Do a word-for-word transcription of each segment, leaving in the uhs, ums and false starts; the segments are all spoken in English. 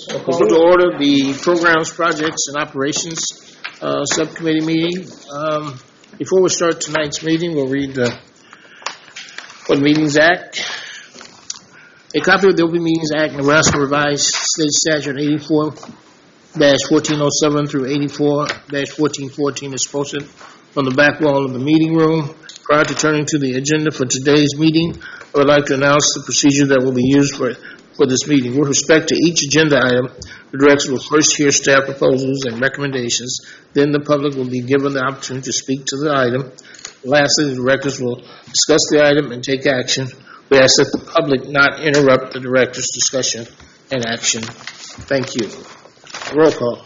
Call to order the Programs, Projects, and Operations uh, Subcommittee meeting. Um, before we start tonight's meeting, we'll read the Open Meetings Act. A copy of the Open Meetings Act, Nebraska Revised State Statute eighty-four dash fourteen oh seven through eighty-four dash fourteen fourteen is posted on the back wall of the meeting room. Prior to turning to the agenda for today's meeting, I would like to announce the procedure that will be used for for this meeting. With respect to each agenda item, the directors will first hear staff proposals and recommendations. Then the public will be given the opportunity to speak to the item. Lastly, the directors will discuss the item and take action. We ask that the public not interrupt the director's discussion and action. Thank you. Roll call.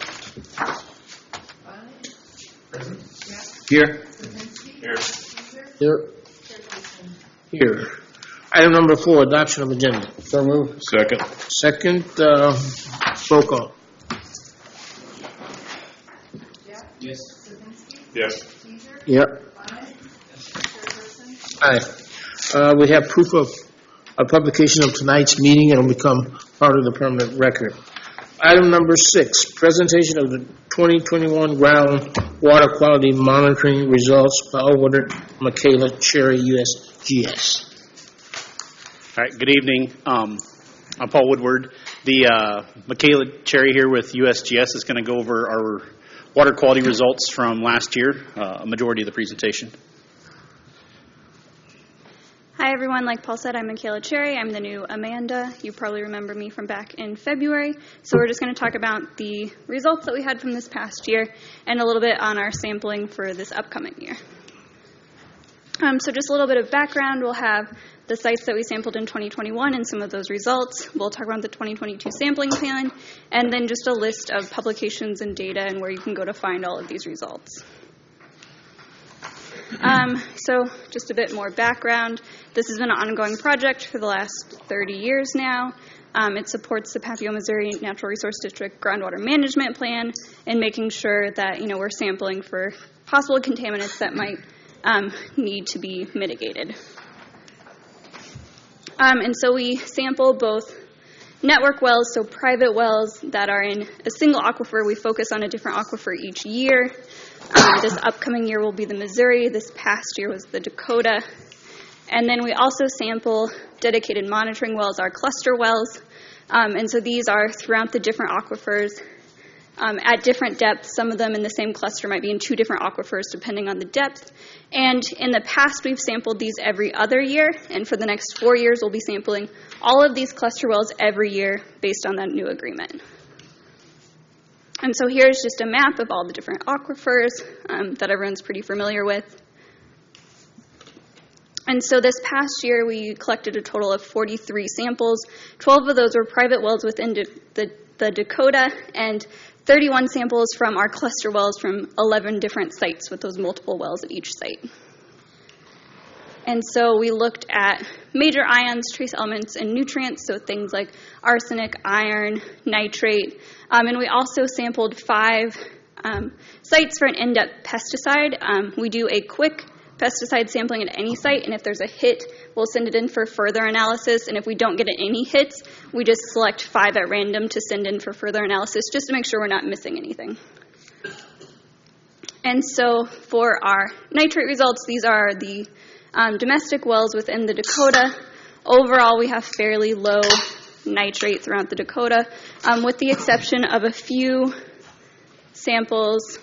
Here. Here. Here. Here. Item number four, adoption of agenda. So moved. Second. Second, uh, roll call. Yes. Yes. Yep. Aye. Uh, we have proof of a publication of tonight's meeting and will become part of the permanent record. Item number six, presentation of the twenty twenty-one groundwater quality monitoring results by Awarded Michaela Cherry, U S G S. All right, good evening. Um, I'm Paul Woodward. The uh, Michaela Cherry here with U S G S is going to go over our water quality results from last year, uh, a majority of the presentation. Hi, everyone. Like Paul said, I'm Michaela Cherry. I'm the new Amanda. You probably remember me from back in February. So we're just going to talk about the results that we had from this past year and a little bit on our sampling for this upcoming year. Um, so just a little bit of background. We'll have the sites that we sampled in twenty twenty-one and some of those results. We'll talk about the twenty twenty-two sampling plan, and then just a list of publications and data and where you can go to find all of these results. Um, so just a bit more background. This has been an ongoing project for the last thirty years now. Um, it supports the Papio, Missouri Natural Resource District Groundwater Management Plan and making sure that, you know, we're sampling for possible contaminants that might um, need to be mitigated. Um, and so we sample both network wells, so private wells that are in a single aquifer. We focus on a different aquifer each year. Um, this upcoming year will be the Missouri. This past year was the Dakota. And then we also sample dedicated monitoring wells, our cluster wells. Um, and so these are throughout the different aquifers um, at different depths. Some of them in the same cluster might be in two different aquifers depending on the depth. And in the past, we've sampled these every other year. And for the next four years, we'll be sampling all of these cluster wells every year based on that new agreement. And so here's just a map of all the different aquifers um, that everyone's pretty familiar with. And so this past year, we collected a total of forty-three samples. twelve of those were private wells within the, the, the Dakota, and thirty-one samples from our cluster wells from eleven different sites with those multiple wells at each site. And so we looked at major ions, trace elements, and nutrients, so things like arsenic, iron, nitrate. Um, and we also sampled five um, sites for an in-depth pesticide. Um, we do a quick pesticide sampling at any site, and if there's a hit, we'll send it in for further analysis. And if we don't get any hits, we just select five at random to send in for further analysis, just to make sure we're not missing anything. And so for our nitrate results, these are the um, domestic wells within the Dakota. Overall, we have fairly low nitrate throughout the Dakota, um, with the exception of a few samples.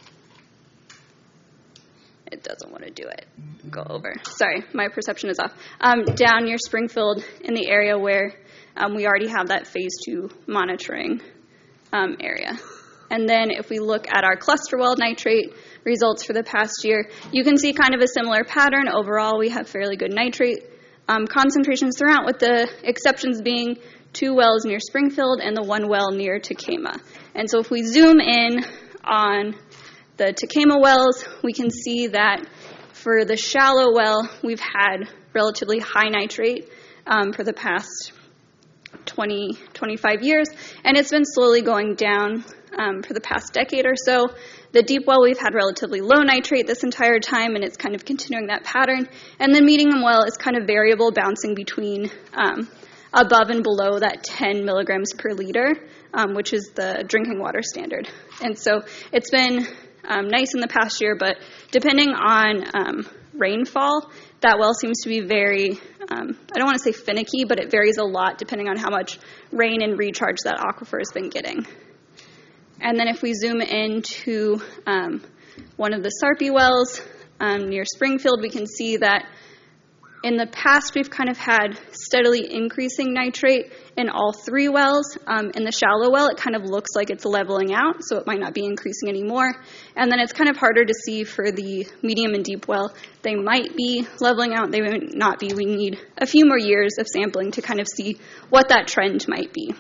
It doesn't want to do it. Go over. Sorry, my perception is off. Um, down near Springfield in the area where um, we already have that phase two monitoring um, area. And then if we look at our cluster well nitrate results for the past year, you can see kind of a similar pattern. Overall, we have fairly good nitrate um, concentrations throughout, with the exceptions being two wells near Springfield and the one well near Takema. And so if we zoom in on the Takema wells, we can see that for the shallow well, we've had relatively high nitrate um, for the past twenty, twenty-five years, and it's been slowly going down um, for the past decade or so. The deep well, we've had relatively low nitrate this entire time, and it's kind of continuing that pattern. And the medium well is kind of variable, bouncing between um, above and below that ten milligrams per liter, um, which is the drinking water standard. And so it's been um, nice in the past year, but depending on um, rainfall, that well seems to be very, um, I don't want to say finicky, but it varies a lot depending on how much rain and recharge that aquifer has been getting. And then if we zoom into um, one of the Sarpy wells um, near Springfield, we can see that in the past we've kind of had steadily increasing nitrate in all three wells. Um, in the shallow well, it kind of looks like it's leveling out, so it might not be increasing anymore. And then it's kind of harder to see for the medium and deep well. They might be leveling out, they might not be. We need a few more years of sampling to kind of see what that trend might be.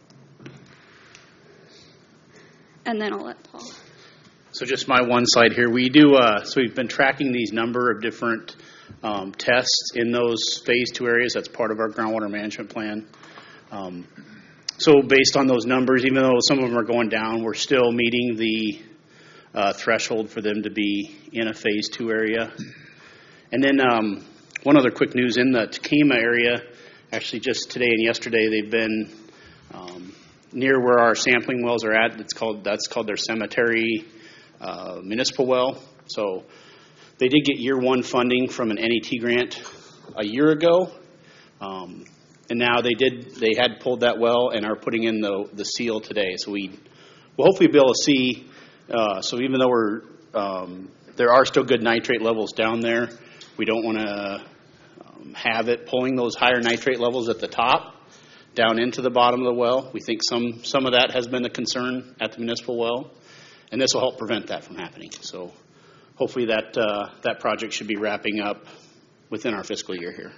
And then I'll let Paul. So just my one slide here. We do, uh, so we've been tracking these number of different um, tests in those phase two areas. That's part of our groundwater management plan. Um, so based on those numbers, even though some of them are going down, we're still meeting the uh, threshold for them to be in a phase two area. And then um, one other quick news in the Takema area, actually just today and yesterday, they've been um, near where our sampling wells are at. It's called, that's called their cemetery uh, municipal well. So they did get year one funding from an N E T grant a year ago. Um, and now they did, they had pulled that well and are putting in the, the seal today. So we will hopefully be able to see, uh, so even though we're, um, there are still good nitrate levels down there, we don't want to um, have it pulling those higher nitrate levels at the top down into the bottom of the well. We think some, some of that has been a concern at the municipal well, and this will help prevent that from happening. So hopefully that, uh, that project should be wrapping up within our fiscal year here.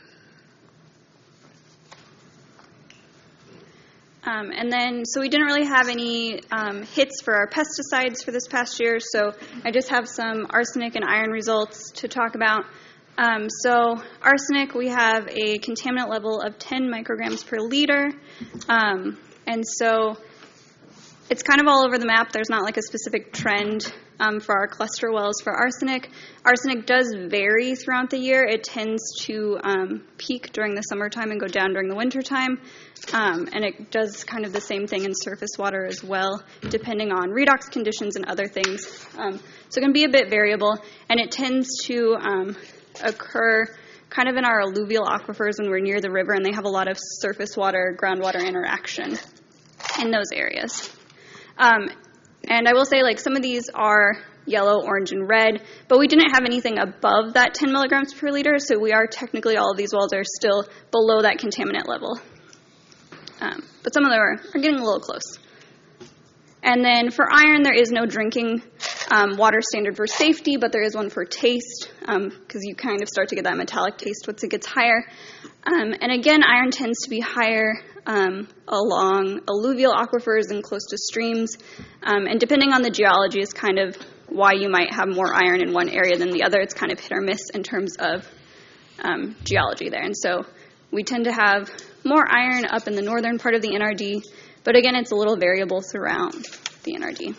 Um, and then, so we didn't really have any um, hits for our pesticides for this past year, so I just have some arsenic and iron results to talk about. Um, so arsenic, we have a contaminant level of ten micrograms per liter, um, and so it's kind of all over the map. There's not like a specific trend um, for our cluster wells for arsenic. Arsenic does vary throughout the year. It tends to um, peak during the summertime and go down during the wintertime. Um, and it does kind of the same thing in surface water as well, depending on redox conditions and other things. Um, so it can be a bit variable, and it tends to um, occur kind of in our alluvial aquifers when we're near the river and they have a lot of surface water, groundwater interaction in those areas. Um, and I will say, like, some of these are yellow, orange, and red, but we didn't have anything above that ten milligrams per liter, so we are technically, all of these wells are still below that contaminant level. Um, but some of them are, are getting a little close. And then for iron, there is no drinking um, water standard for safety, but there is one for taste, because um, you kind of start to get that metallic taste once it gets higher. Um, and again, iron tends to be higher um, along alluvial aquifers and close to streams. Um, and depending on the geology is kind of why you might have more iron in one area than the other. It's kind of hit or miss in terms of um, geology there. And so we tend to have more iron up in the northern part of the N R D, but again, it's a little variable throughout the N R D.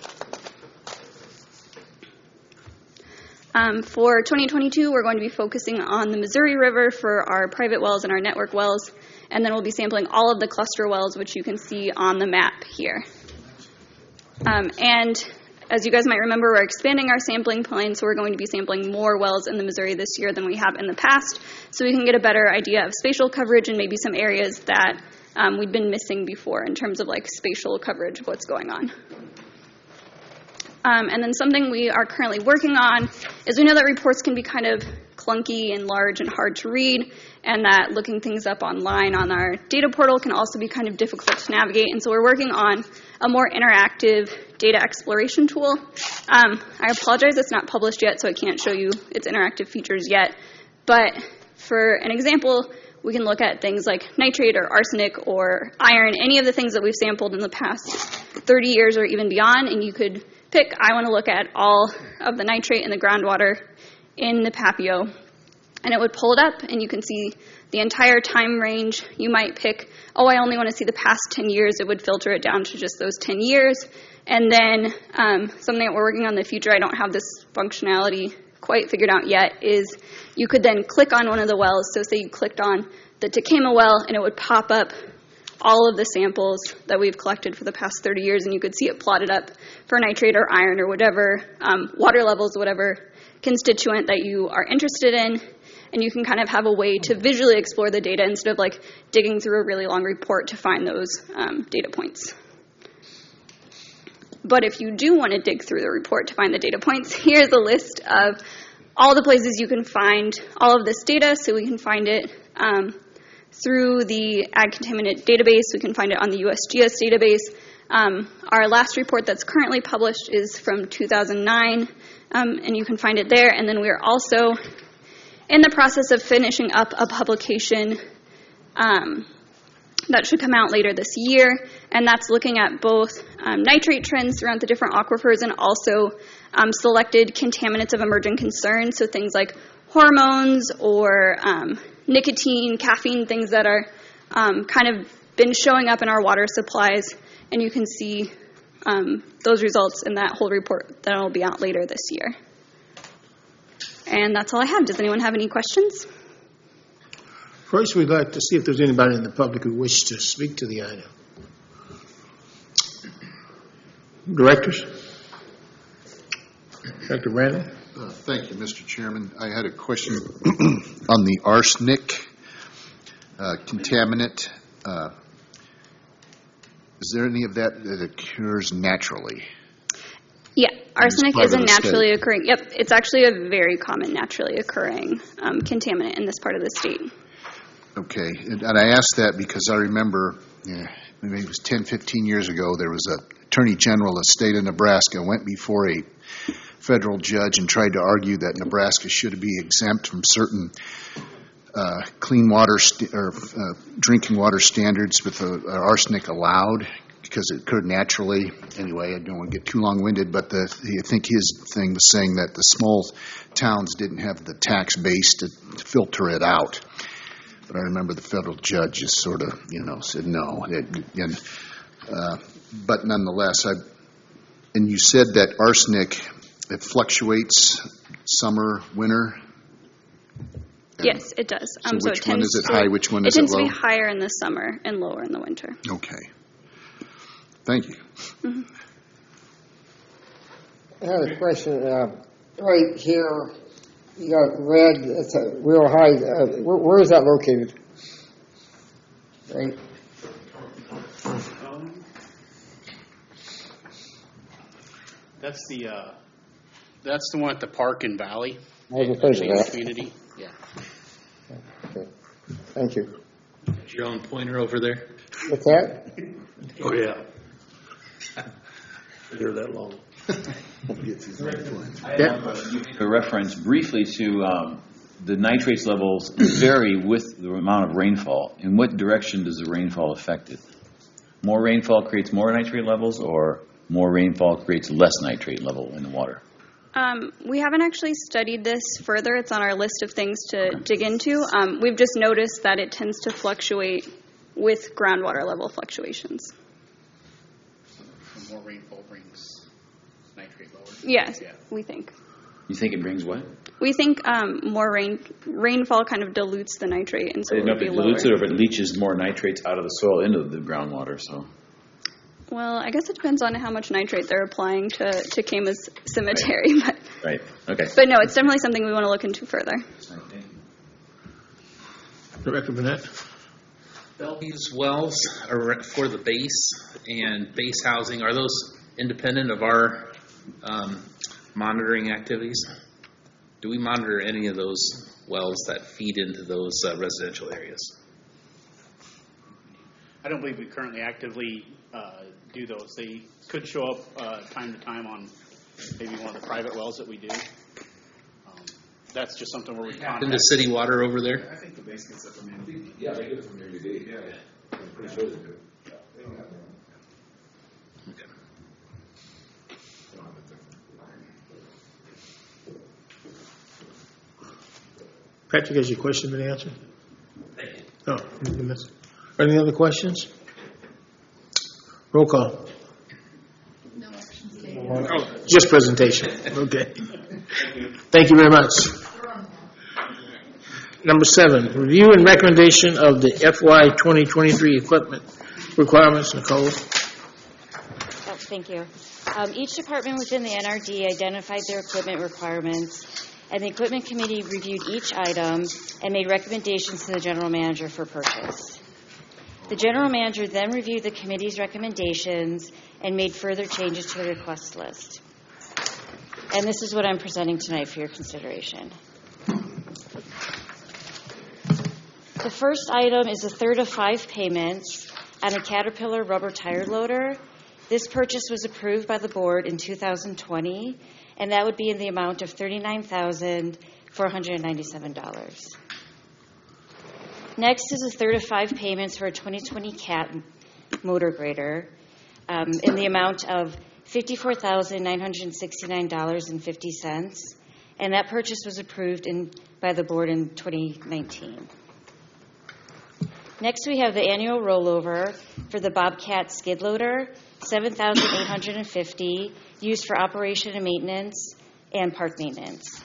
Um, for twenty twenty-two, we're going to be focusing on the Missouri River for our private wells and our network wells, and then we'll be sampling all of the cluster wells, which you can see on the map here. Um, and as you guys might remember, we're expanding our sampling plan, so we're going to be sampling more wells in the Missouri this year than we have in the past, so we can get a better idea of spatial coverage and maybe some areas that um, we'd been missing before in terms of like spatial coverage of what's going on. Um, and then something we are currently working on is we know that reports can be kind of clunky and large and hard to read, and that looking things up online on our data portal can also be kind of difficult to navigate. And so we're working on a more interactive data exploration tool. Um, I apologize, it's not published yet, so I can't show you its interactive features yet. But for an example, we can look at things like nitrate or arsenic or iron, any of the things that we've sampled in the past thirty years or even beyond, and you could pick, I want to look at all of the nitrate in the groundwater in the Papio, and it would pull it up, and you can see the entire time range. You might pick, oh, I only want to see the past ten years. It would filter it down to just those ten years. And then um, something that we're working on in the future, I don't have this functionality quite figured out yet, is you could then click on one of the wells. So say you clicked on the Takema well, and it would pop up all of the samples that we've collected for the past thirty years, and you could see it plotted up for nitrate or iron or whatever um, water levels, whatever constituent that you are interested in, and you can kind of have a way to visually explore the data instead of like digging through a really long report to find those um, data points. But if you do want to dig through the report to find the data points, here's a list of all the places you can find all of this data. So we can find it um, through the Ag Contaminant Database. We can find it on the U S G S database. Um, our last report that's currently published is from two thousand nine, um, and you can find it there. And then we're also in the process of finishing up a publication um, that should come out later this year, and that's looking at both um, nitrate trends throughout the different aquifers and also um, selected contaminants of emerging concern, so things like hormones or um, nicotine, caffeine, things that are um, kind of been showing up in our water supplies, and you can see um, those results in that whole report that will be out later this year. And that's all I have. Does anyone have any questions? First, we'd like to see if there's anybody in the public who wishes to speak to the item. Directors? Doctor Brandon? Uh, thank you, Mister Chairman. I had a question on the arsenic uh, contaminant. Uh, is there any of that that occurs naturally? Yeah, arsenic is a naturally state. occurring, yep, it's actually a very common naturally occurring um, contaminant in this part of the state. Okay, and, and I asked that because I remember, yeah, maybe it was ten, fifteen years ago, there was an attorney general of the state of Nebraska went before a federal judge and tried to argue that Nebraska should be exempt from certain uh, clean water st- or uh, drinking water standards with uh, arsenic allowed because it occurred naturally. Anyway, I don't want to get too long-winded, but the, I think his thing was saying that the small towns didn't have the tax base to, to filter it out. But I remember the federal judge just sort of, you know, said no. It, and, uh, but nonetheless, I, and you said that arsenic, it fluctuates summer, winter? And Yes, it does. So Um, which it one tends is it to- high, which one is it It tends low? to be higher in the summer and lower in the winter. Okay. Thank you. I had a question. Uh, right here, you got red. It's a real high. Uh, where, where is that located? Right. That's the uh, that's the one at the Park and Valley. I didn't think of that. Community. Yeah. Okay. Thank you. Is your own pointer over there? What's that? Oh, yeah. You're that long. I have a, you make a reference briefly to um, the nitrates levels vary with the amount of rainfall. In what direction does the rainfall affect it? More rainfall creates more nitrate levels, or more rainfall creates less nitrate level in the water? Um, we haven't actually studied this further. It's on our list of things to dig into. Um, we've just noticed that it tends to fluctuate with groundwater level fluctuations. More rainfall brings nitrate lower. Yes, Yeah. we think. You think it brings what? We think um, more rain rainfall kind of dilutes the nitrate, and so I it don't know would if be it dilutes it lower. or if it leaches more nitrates out of the soil into the groundwater. So Well, I guess it depends on how much nitrate they're applying to to Kama's cemetery, but right, okay. but no, it's definitely something we want to look into further. Director Burnett? Bellevue's wells are for the base and base housing. Are those independent of our um, monitoring activities? Do we monitor any of those wells that feed into those uh, residential areas? I don't believe we currently actively uh, do those. They could show up uh, time to time on maybe one of the private wells that we do. Um, that's just something where we contact. Into city water over there? I think the base gets it from M D. Yeah, they get it from M D. Yeah, yeah. I'm pretty sure they do. Okay. Patrick, has your question been answered? Thank you. Oh, you can miss- any other questions? Roll call. No actions taken. Oh, just presentation. Okay. Thank you very much. Number seven, review and recommendation of the F Y twenty twenty-three equipment requirements. Nicole? Oh, thank you. Um, each department within the N R D identified their equipment requirements, and the equipment committee reviewed each item and made recommendations to the general manager for purchase. The general manager then reviewed the committee's recommendations and made further changes to the request list. And this is what I'm presenting tonight for your consideration. The first item is a third of five payments on a Caterpillar rubber tire loader. This purchase was approved by the board in two thousand twenty, and that would be in the amount of thirty-nine thousand four hundred ninety-seven dollars. Next is a third of five payments for a twenty twenty Cat motor grader um, in the amount of fifty-four thousand nine hundred sixty-nine dollars and fifty cents, and that purchase was approved in, by the board in twenty nineteen. Next, we have the annual rollover for the Bobcat skid loader, seven thousand eight hundred fifty dollars, used for operation and maintenance and park maintenance.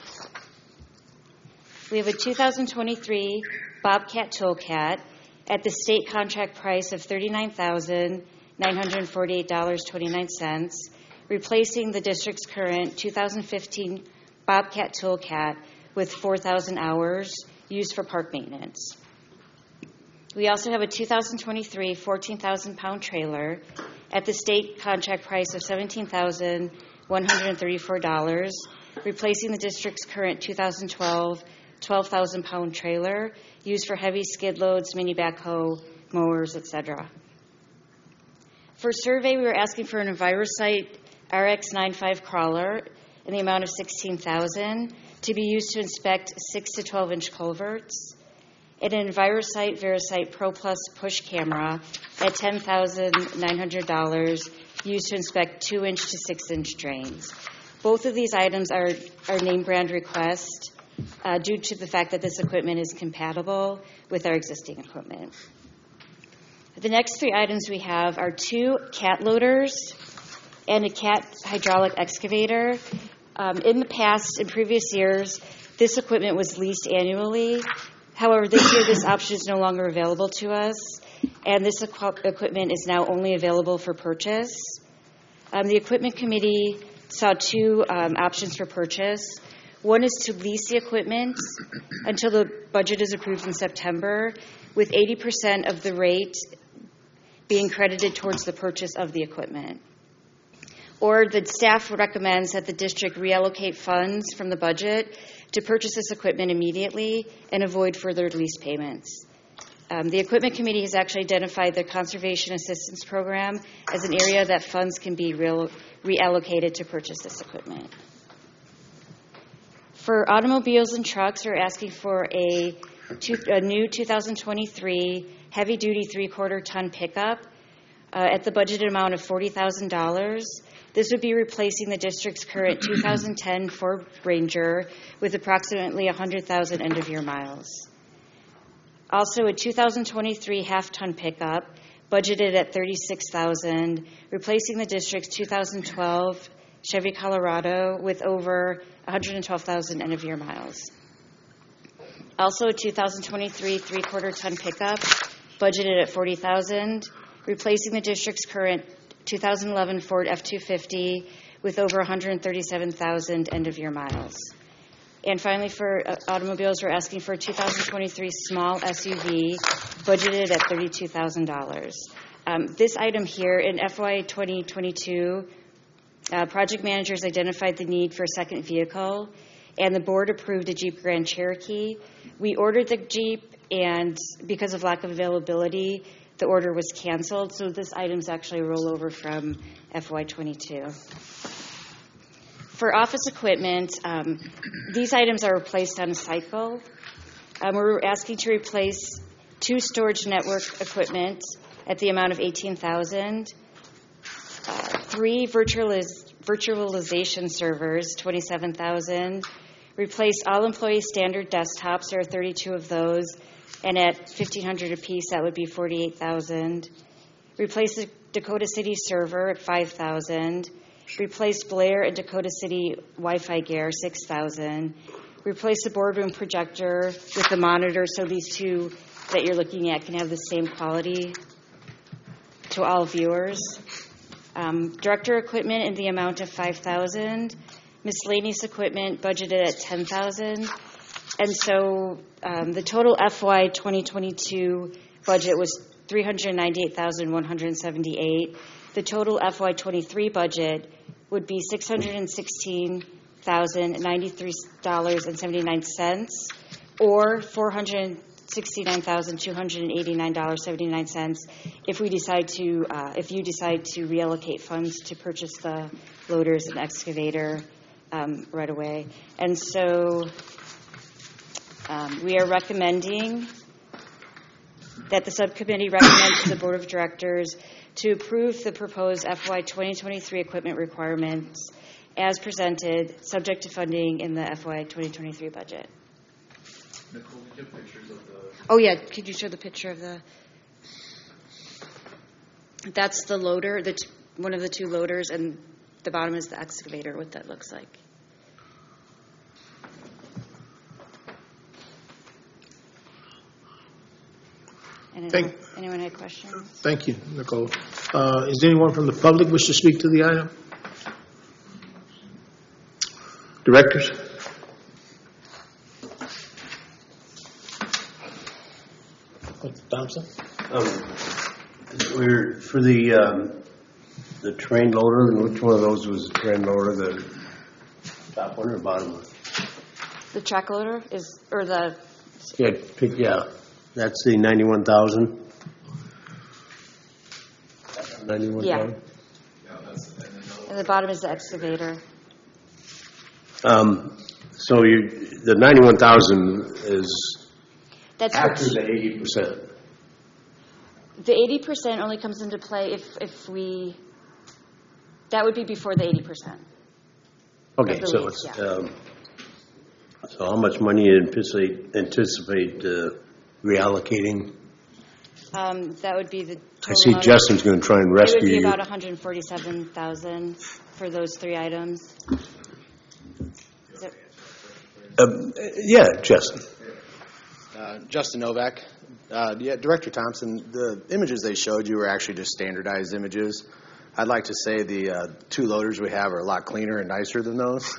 We have a two thousand twenty-three Bobcat Toolcat at the state contract price of thirty-nine thousand nine hundred forty-eight dollars and twenty-nine cents, replacing the district's current two thousand fifteen Bobcat Toolcat with four thousand hours used for park maintenance. We also have a two thousand twenty-three fourteen thousand pound trailer at the state contract price of seventeen thousand one hundred thirty-four dollars, replacing the district's current two thousand twelve twelve thousand pound trailer used for heavy skid loads, mini backhoe, mowers, et cetera. For survey, we were asking for an EnviroSite R X ninety-five crawler in the amount of sixteen thousand dollars to be used to inspect six to twelve inch culverts, and an EnviroSite VeriSite Pro Plus push camera at ten thousand nine hundred dollars used to inspect two inch to six inch drains. Both of these items are, are name brand requests uh, due to the fact that this equipment is compatible with our existing equipment. The next three items we have are two cat loaders and a cat hydraulic excavator. Um, in the past, in previous years, this equipment was leased annually. However, this year this option is no longer available to us, and this equ- equipment is now only available for purchase. Um, the equipment committee saw two um, options for purchase. One is to lease the equipment until the budget is approved in September, with eighty percent of the rate being credited towards the purchase of the equipment. Or the staff recommends that the district reallocate funds from the budget to purchase this equipment immediately and avoid further lease payments. Um, the equipment committee has actually identified the Conservation Assistance Program as an area that funds can be real, reallocated to purchase this equipment. For automobiles and trucks, we're asking for a, two, a new two thousand twenty-three heavy-duty three-quarter ton pickup uh, at the budgeted amount of forty thousand dollars. This would be replacing the district's current two thousand ten Ford Ranger with approximately one hundred thousand end-of-year miles. Also, a two thousand twenty-three half-ton pickup, budgeted at thirty-six thousand dollars, replacing the district's two thousand twelve Chevy Colorado with over one hundred twelve thousand end-of-year miles. Also, a two thousand twenty-three three-quarter ton pickup, budgeted at forty thousand dollars, replacing the district's current two thousand eleven Ford F two fifty with over one hundred thirty-seven thousand end-of-year miles. And finally, for uh, automobiles, we're asking for a two thousand twenty-three small S U V, budgeted at thirty-two thousand dollars. Um, this item here in F Y twenty twenty-two, uh, project managers identified the need for a second vehicle, and the board approved a Jeep Grand Cherokee. We ordered the Jeep, and because of lack of availability, the order was canceled, so this item is actually a rollover from F Y twenty-two. For office equipment, um, these items are replaced on a cycle. Um, we're asking to replace two storage network equipment at the amount of eighteen thousand dollars, uh, three virtualiz- virtualization servers, twenty-seven thousand dollars, replace all employee standard desktops, there are thirty-two of those, and at fifteen hundred dollars apiece, that would be forty-eight thousand dollars. Replace the Dakota City server at five thousand dollars. Replace Blair and Dakota City Wi-Fi gear, six thousand dollars. replace the boardroom projector with the monitor so these two that you're looking at can have the same quality to all viewers. Um, director equipment in the amount of five thousand dollars. Miscellaneous equipment budgeted at ten thousand dollars. And so um, the total F Y twenty twenty-two budget was three hundred ninety-eight thousand one hundred seventy-eight dollars. The total F Y twenty-three budget would be six hundred sixteen thousand ninety-three dollars and seventy-nine cents, or four hundred sixty-nine thousand two hundred eighty-nine dollars and seventy-nine cents if we decide to, uh, if you decide to reallocate funds to purchase the loaders and excavator um, right away. And so um, we are recommending that the subcommittee recommends to the Board of Directors to approve the proposed F Y twenty twenty-three equipment requirements as presented, subject to funding in the F Y twenty twenty-three budget. Nicole, did you have pictures of the? Oh, yeah. Could you show the picture of the? That's the loader, the t- one of the two loaders, and the bottom is the excavator, what that looks like. And Thank- anyone, anyone have questions? Thank you, Nicole. Uh, Is anyone from the public wish to speak to the item? Directors? Thompson? Um, we're, for the, um, the train loader, which one of those was the train loader, the top one or bottom one? The track loader is, or the, Yeah, pick, yeah, that's the ninety-one thousand? Ninety-one yeah. thousand? And the bottom is the excavator. Um, so you, the ninety-one thousand is That's after what, the eighty percent. the eighty percent only comes into play if, if we, that would be before the eighty percent. Okay, the so lease, it's, yeah. um, so how much money you anticipate, anticipate, uh, reallocating? Um, that would be the total. I see amount. Justin's gonna try and It would rescue be you. about one hundred forty-seven thousand for those three items. Is it- Um, yeah, Justin. Uh, Justin Novak. Uh, yeah, Director Thompson, the images they showed you were actually just standardized images. I'd like to say the uh, two loaders we have are a lot cleaner and nicer than those.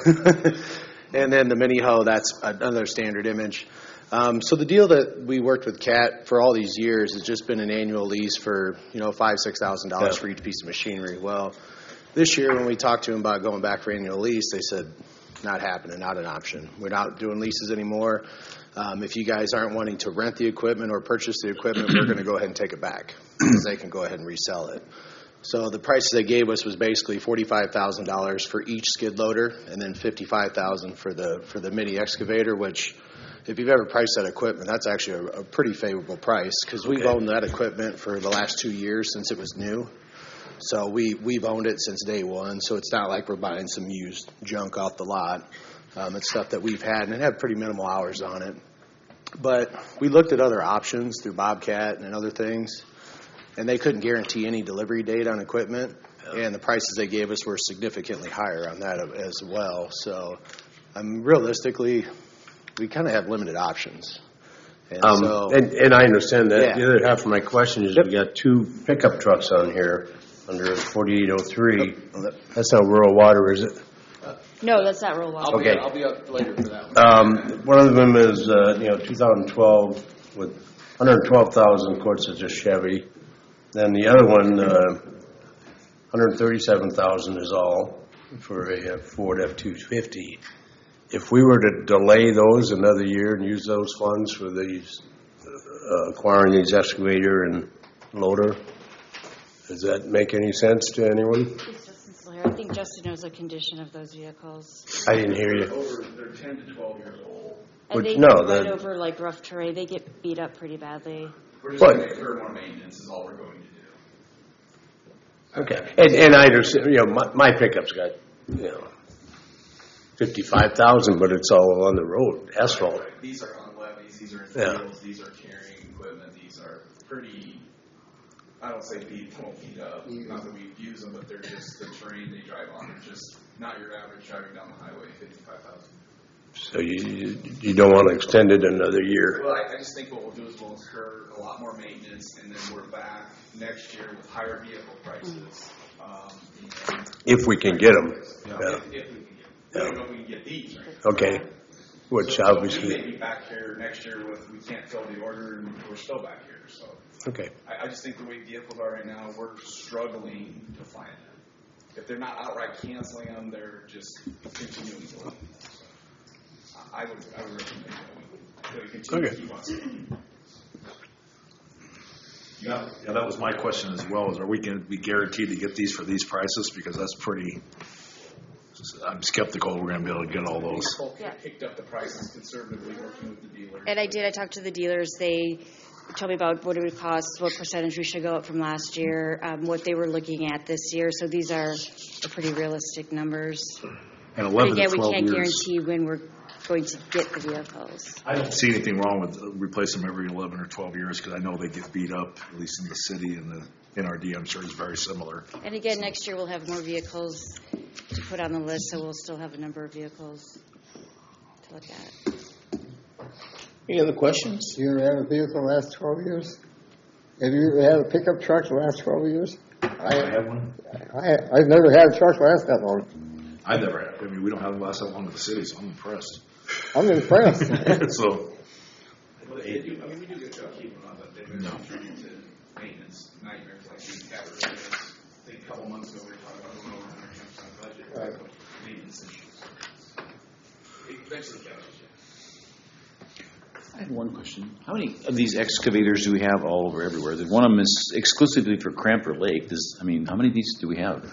And then the mini hoe, that's another standard image. Um, so the deal that we worked with Cat for all these years has just been an annual lease for, you know, five, six thousand dollars Yeah. for each piece of machinery. Well, this year when we talked to them about going back for annual lease, they said, not happening, not an option. We're not doing leases anymore. Um, if you guys aren't wanting to rent the equipment or purchase the equipment, we're going to go ahead and take it back because they can go ahead and resell it. So the prices they gave us was basically forty-five thousand dollars for each skid loader, and then fifty-five thousand dollars for the for the mini excavator. Which, if you've ever priced that equipment, that's actually a, a pretty favorable price because we've Okay. owned that equipment for the last two years since it was new. So we we've owned it since day one. So it's not like we're buying some used junk off the lot. Um, it's stuff that we've had, and it had pretty minimal hours on it. But we looked at other options through Bobcat and other things, and they couldn't guarantee any delivery date on equipment, and the prices they gave us were significantly higher on that as well. So um, realistically, we kind of have limited options. And Um, so, and, and I understand that. Yeah. The other half of my question is we got two pickup trucks on here under forty-eight oh three. That's not rural water, is it? No, that's not real well. Okay. I'll be up later for that one. Um, one of them is, uh, you know, two thousand twelve with one hundred twelve thousand, of course, it's a Chevy. Then the other one, uh, one hundred thirty-seven thousand is all for a Ford F two fifty. If we were to delay those another year and use those funds for these, uh, acquiring these excavator and loader, does that make any sense to anyone? It's Justin still here. I think Justin knows the condition of those vehicles. I didn't hear you. Over, they're ten to twelve years old. And Which- they no, get right the- over like rough terrain. They get beat up pretty badly. We're just What? going to incur more maintenance is all we're going to do. Okay, and, and I understand, you know, my, my pickup's got, you know, fifty-five thousand, but it's all on the road, asphalt. Right. These are on levees, these are in Yeah. fields, these are carrying equipment, these are pretty, I don't say beat, don't beat up, not that we use them, but they're just the terrain they drive on, they're just not your average driving down the highway, fifty-five thousand. So you, you don't want to extend it another year? Well, I, I just think what we'll do is we'll incur a lot more maintenance, and then we're back next year with higher vehicle prices. Um, and If we can get them. You know, Yeah. if, if we can get, we don't know if we can get these, right? Okay. Which So- obviously. So we may be back here next year with, we can't fill the order, and we're still back here, so. Okay. I, I just think the way vehicles are right now, we're struggling to find them. If they're not outright canceling them, they're just continuing to look. So I would, I would recommend that we, that we continue Okay. to keep on seeing. Yeah, yeah, that was my question as well, is are we going to be guaranteed to get these for these prices? Because that's pretty, I'm skeptical we're going to be able to get all those. People picked up the prices conservatively, working with the dealers. And I did, I talked to the dealers, they told me about what it would cost, what percentage we should go up from last year, um, what they were looking at this year, so these are pretty realistic numbers. And But eleven to again, we twelve can't years. guarantee when we're going to get the vehicles. I don't see anything wrong with replacing them every eleven or twelve years, because I know they get beat up, at least in the city, and the N R D, I'm sure, is very similar. And again, next year we'll have more vehicles to put on the list, so we'll still have a number of vehicles to look at. Any other questions? You ever had a vehicle the last twelve years? Have you ever had a pickup truck the last twelve years? I, I have one. I, I've never had a truck last that long. I've never had, I mean, we don't have them last that long in the city, so I'm impressed. I'm impressed. So, Well, they do, I mean, we do a good job keeping them on, but they've been No. turning into maintenance nightmares like these capital items. I think a couple months ago, we were talking about going over one hundred ten percent budget, Right. with maintenance issues. It eventually catches you. I have one question. How many of these excavators do we have all over everywhere? The one of them is exclusively for Cramper Lake. Does, I mean, how many of these do we have?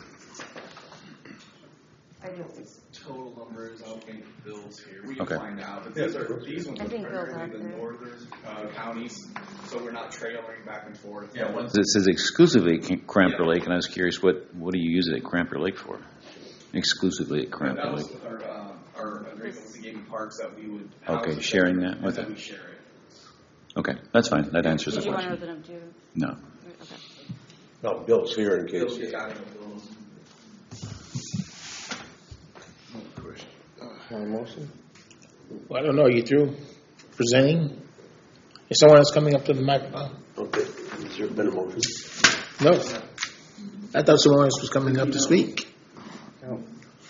Total numbers, I don't think Bill's here. We Okay. can find out, but these are, these ones I are think Bill's primarily out the there. northern uh, counties, so we're not trailering back and forth. Yeah, it says exclusively Ca- Cramper Lake, and I was curious, what, what do you use it at Cramper Lake for? Exclusively at And Cramper that was Lake. with our, uh, our agreement with the gaming parks that we would. house Okay, it sharing there, that with and then it. we share it. Okay, that's fine. That answers the Did you want to question. open up too? No. Okay. No, Bill's here in Bill's case. got it, Bill's- Want a motion? Well, I don't know, you through presenting? Is someone else coming up to the microphone? Okay. Has there been a motion? No. I thought someone else was coming up to speak. No.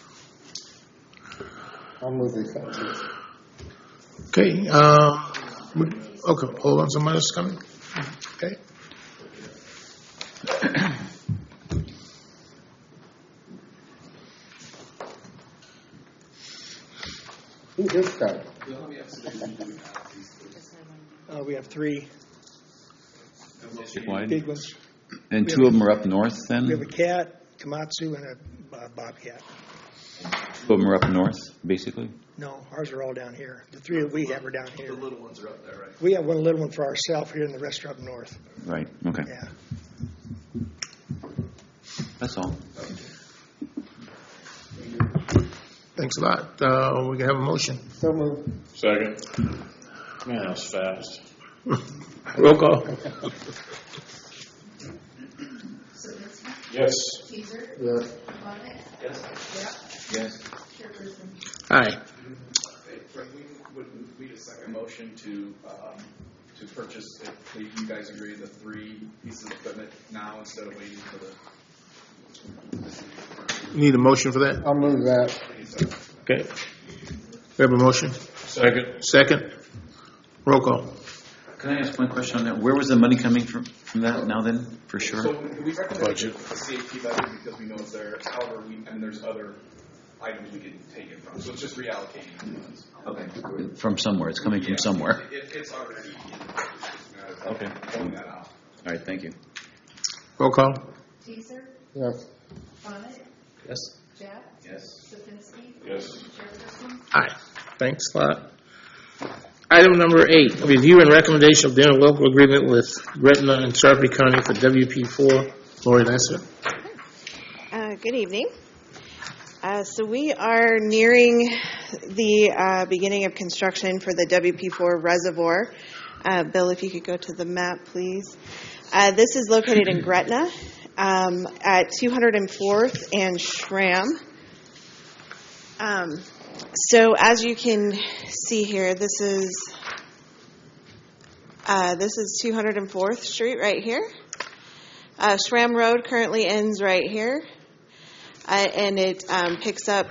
I'll move these sentences. Okay, um, we- okay, hold on, somebody else coming? Okay. Who's this guy? Bill, how many episodes do we have? Uh, we have three Why? big ones. And two of them are up north We have a then? cat, Komatsu, and a uh, bobcat. Two of them are up north, basically? No, ours are all down here. The three that we have are down The here. little ones are up there, right? We have one little one for ourselves here, and the rest are up north. Right, okay. Yeah. That's all. Thanks a lot. Uh, we can have a motion. So moved. Second. Man, that was fast. Roll call. Yes. Teaser, Yes. Bonnet, Yes. Yep, Yes. Chairperson. Aye. Hey, Frank, we would we need a second motion to, um, to purchase, if you guys agree, the three pieces of equipment now instead of waiting for the. Need a motion for that? I'll move that. Okay. We have a motion? Second. Second. Roll call. Can I ask one question on that? Where was the money coming from, from that now then, for sure? So we recommend Budget. the C A P budget because we know it's there. However, we, and there's other items we can take it from. So it's just reallocating funds. Okay. From somewhere, it's coming from Yeah, somewhere. It, it's already. Okay. Pulling that out. All right, thank you. Roll call. Teaser, Yes. Bonnet, Yes. Jack, Yes. Sapinski. Yes. Chairperson. Aye. Thanks a lot. Item number eight, review and recommendation of the interlocal agreement with Gretna and Sarpy County for W P four. Lori Lesser. Uh, good evening. Uh, so we are nearing the uh, beginning of construction for the W P four reservoir. Uh, Bill, if you could go to the map, please. Uh, this is located in Gretna um, at two hundred fourth and Schramm. Um, So as you can see here, this is uh, this is two hundred fourth Street right here. Uh, Schramm Road currently ends right here, uh, and it um, picks up.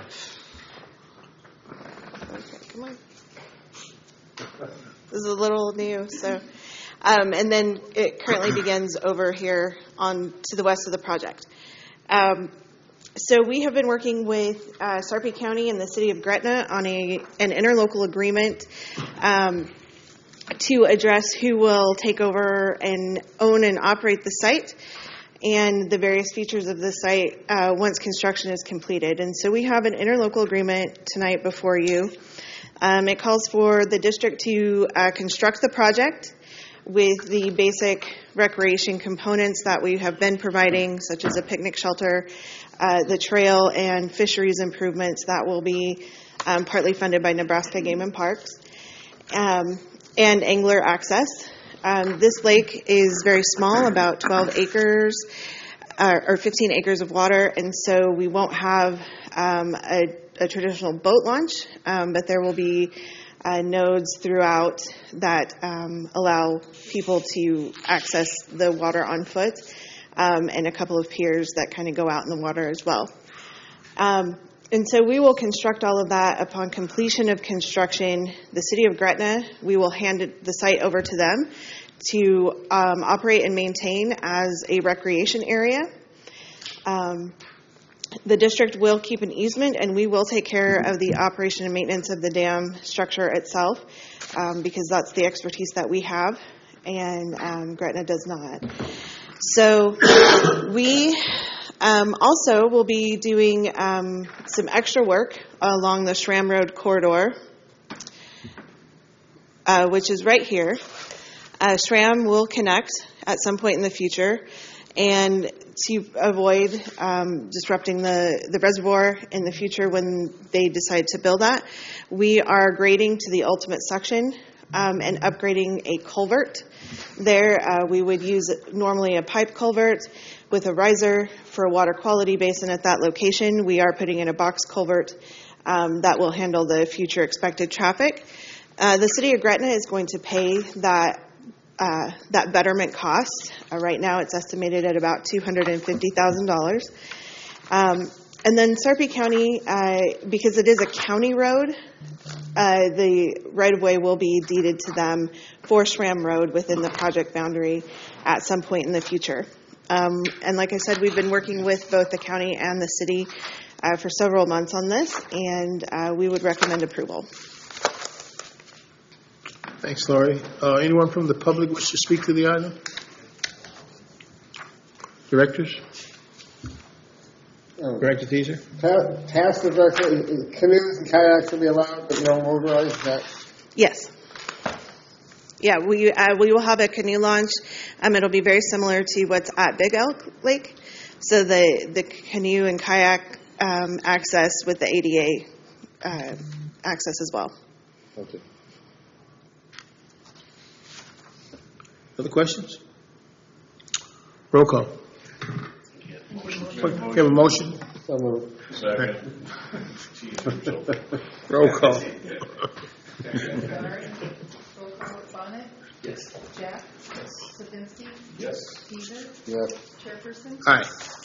Okay, come on. This is a little new, so um, and then it currently begins over here on to the west of the project. Um, So we have been working with uh, Sarpy County and the City of Gretna on a an interlocal agreement um, to address who will take over and own and operate the site and the various features of the site uh, once construction is completed. And so we have an interlocal agreement tonight before you. Um, it calls for the district to uh, construct the project with the basic recreation components that we have been providing, such as a picnic shelter, uh, the trail, and fisheries improvements that will be um, partly funded by Nebraska Game and Parks, um, and angler access. Um, this lake is very small, about twelve acres, uh, or fifteen acres of water, and so we won't have um, a, a traditional boat launch, um, but there will be Uh, nodes throughout that um, allow people to access the water on foot, um, and a couple of piers that kind of go out in the water as well. Um, and so we will construct all of that. Upon completion of construction, the City of Gretna, we will hand it, the site over to them to um, operate and maintain as a recreation area. Um, The district will keep an easement, and we will take care of the operation and maintenance of the dam structure itself, um, because that's the expertise that we have, and um, Gretna does not. So we um, also will be doing um, some extra work along the Schramm Road corridor, uh, which is right here. Uh, Schramm will connect at some point in the future, and to avoid um, disrupting the, the reservoir in the future when they decide to build that, we are grading to the ultimate suction um, and upgrading a culvert. There, uh, we would use normally a pipe culvert with a riser for a water quality basin at that location. We are putting in a box culvert um, that will handle the future expected traffic. Uh, the City of Gretna is going to pay that Uh, that betterment cost. Uh, right now it's estimated at about two hundred fifty thousand dollars. Um, and then Sarpy County, uh, because it is a county road, uh, the right-of-way will be deeded to them for Schramm Road within the project boundary at some point in the future. Um, and like I said, we've been working with both the county and the city uh, for several months on this, and uh, we would recommend approval. Thanks, Laurie. Uh, anyone from the public wish to speak to the item? Directors? Oh. Director Teaser? Pa- Pass the record, canoes and kayaks will be allowed, but no motorized, that, Yes. Yeah, we uh, we will have a canoe launch. Um, it'll be very similar to what's at Big Elk Lake. So the, the canoe and kayak um, access with the A D A uh, access as well. okay. Other questions? Roll call. We have a motion? So moved. Second. Roll call. Daughtry. Roll call. Bonnet. Yes. Jack. Yes. Sabinsky. Yes. Teaser. Yes. Chairperson. Aye.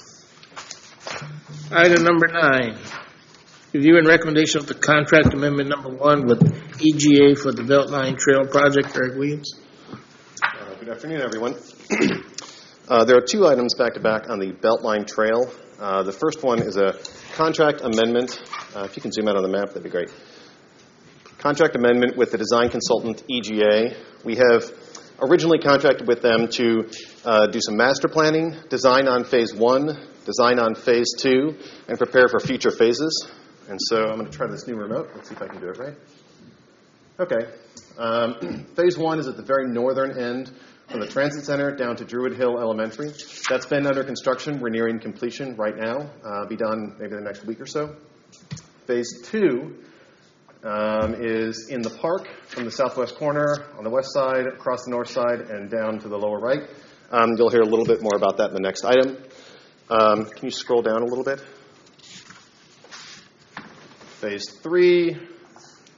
Item number nine. Review and recommendation of the contract amendment number one with E G A for the Beltline Trail Project. Eric Williams. Uh, good afternoon, everyone. uh, there are two items back-to-back on the Beltline Trail. Uh, the first one is a contract amendment. Uh, if you can zoom out on the map, that'd be great. Contract amendment with the design consultant E G A. We have originally contracted with them to uh, do some master planning, design on phase one, design on phase two, and prepare for future phases. And so I'm going to try this new remote. Let's see if I can do it right. Okay. Um, phase one is at the very northern end from the Transit Center down to Druid Hill Elementary. That's been under construction. We're nearing completion right now. Uh, be done maybe the next week or so. Phase two um, is in the park from the southwest corner on the west side, across the north side, and down to the lower right. Um, you'll hear a little bit more about that in the next item. Um, can you scroll down a little bit? Phase three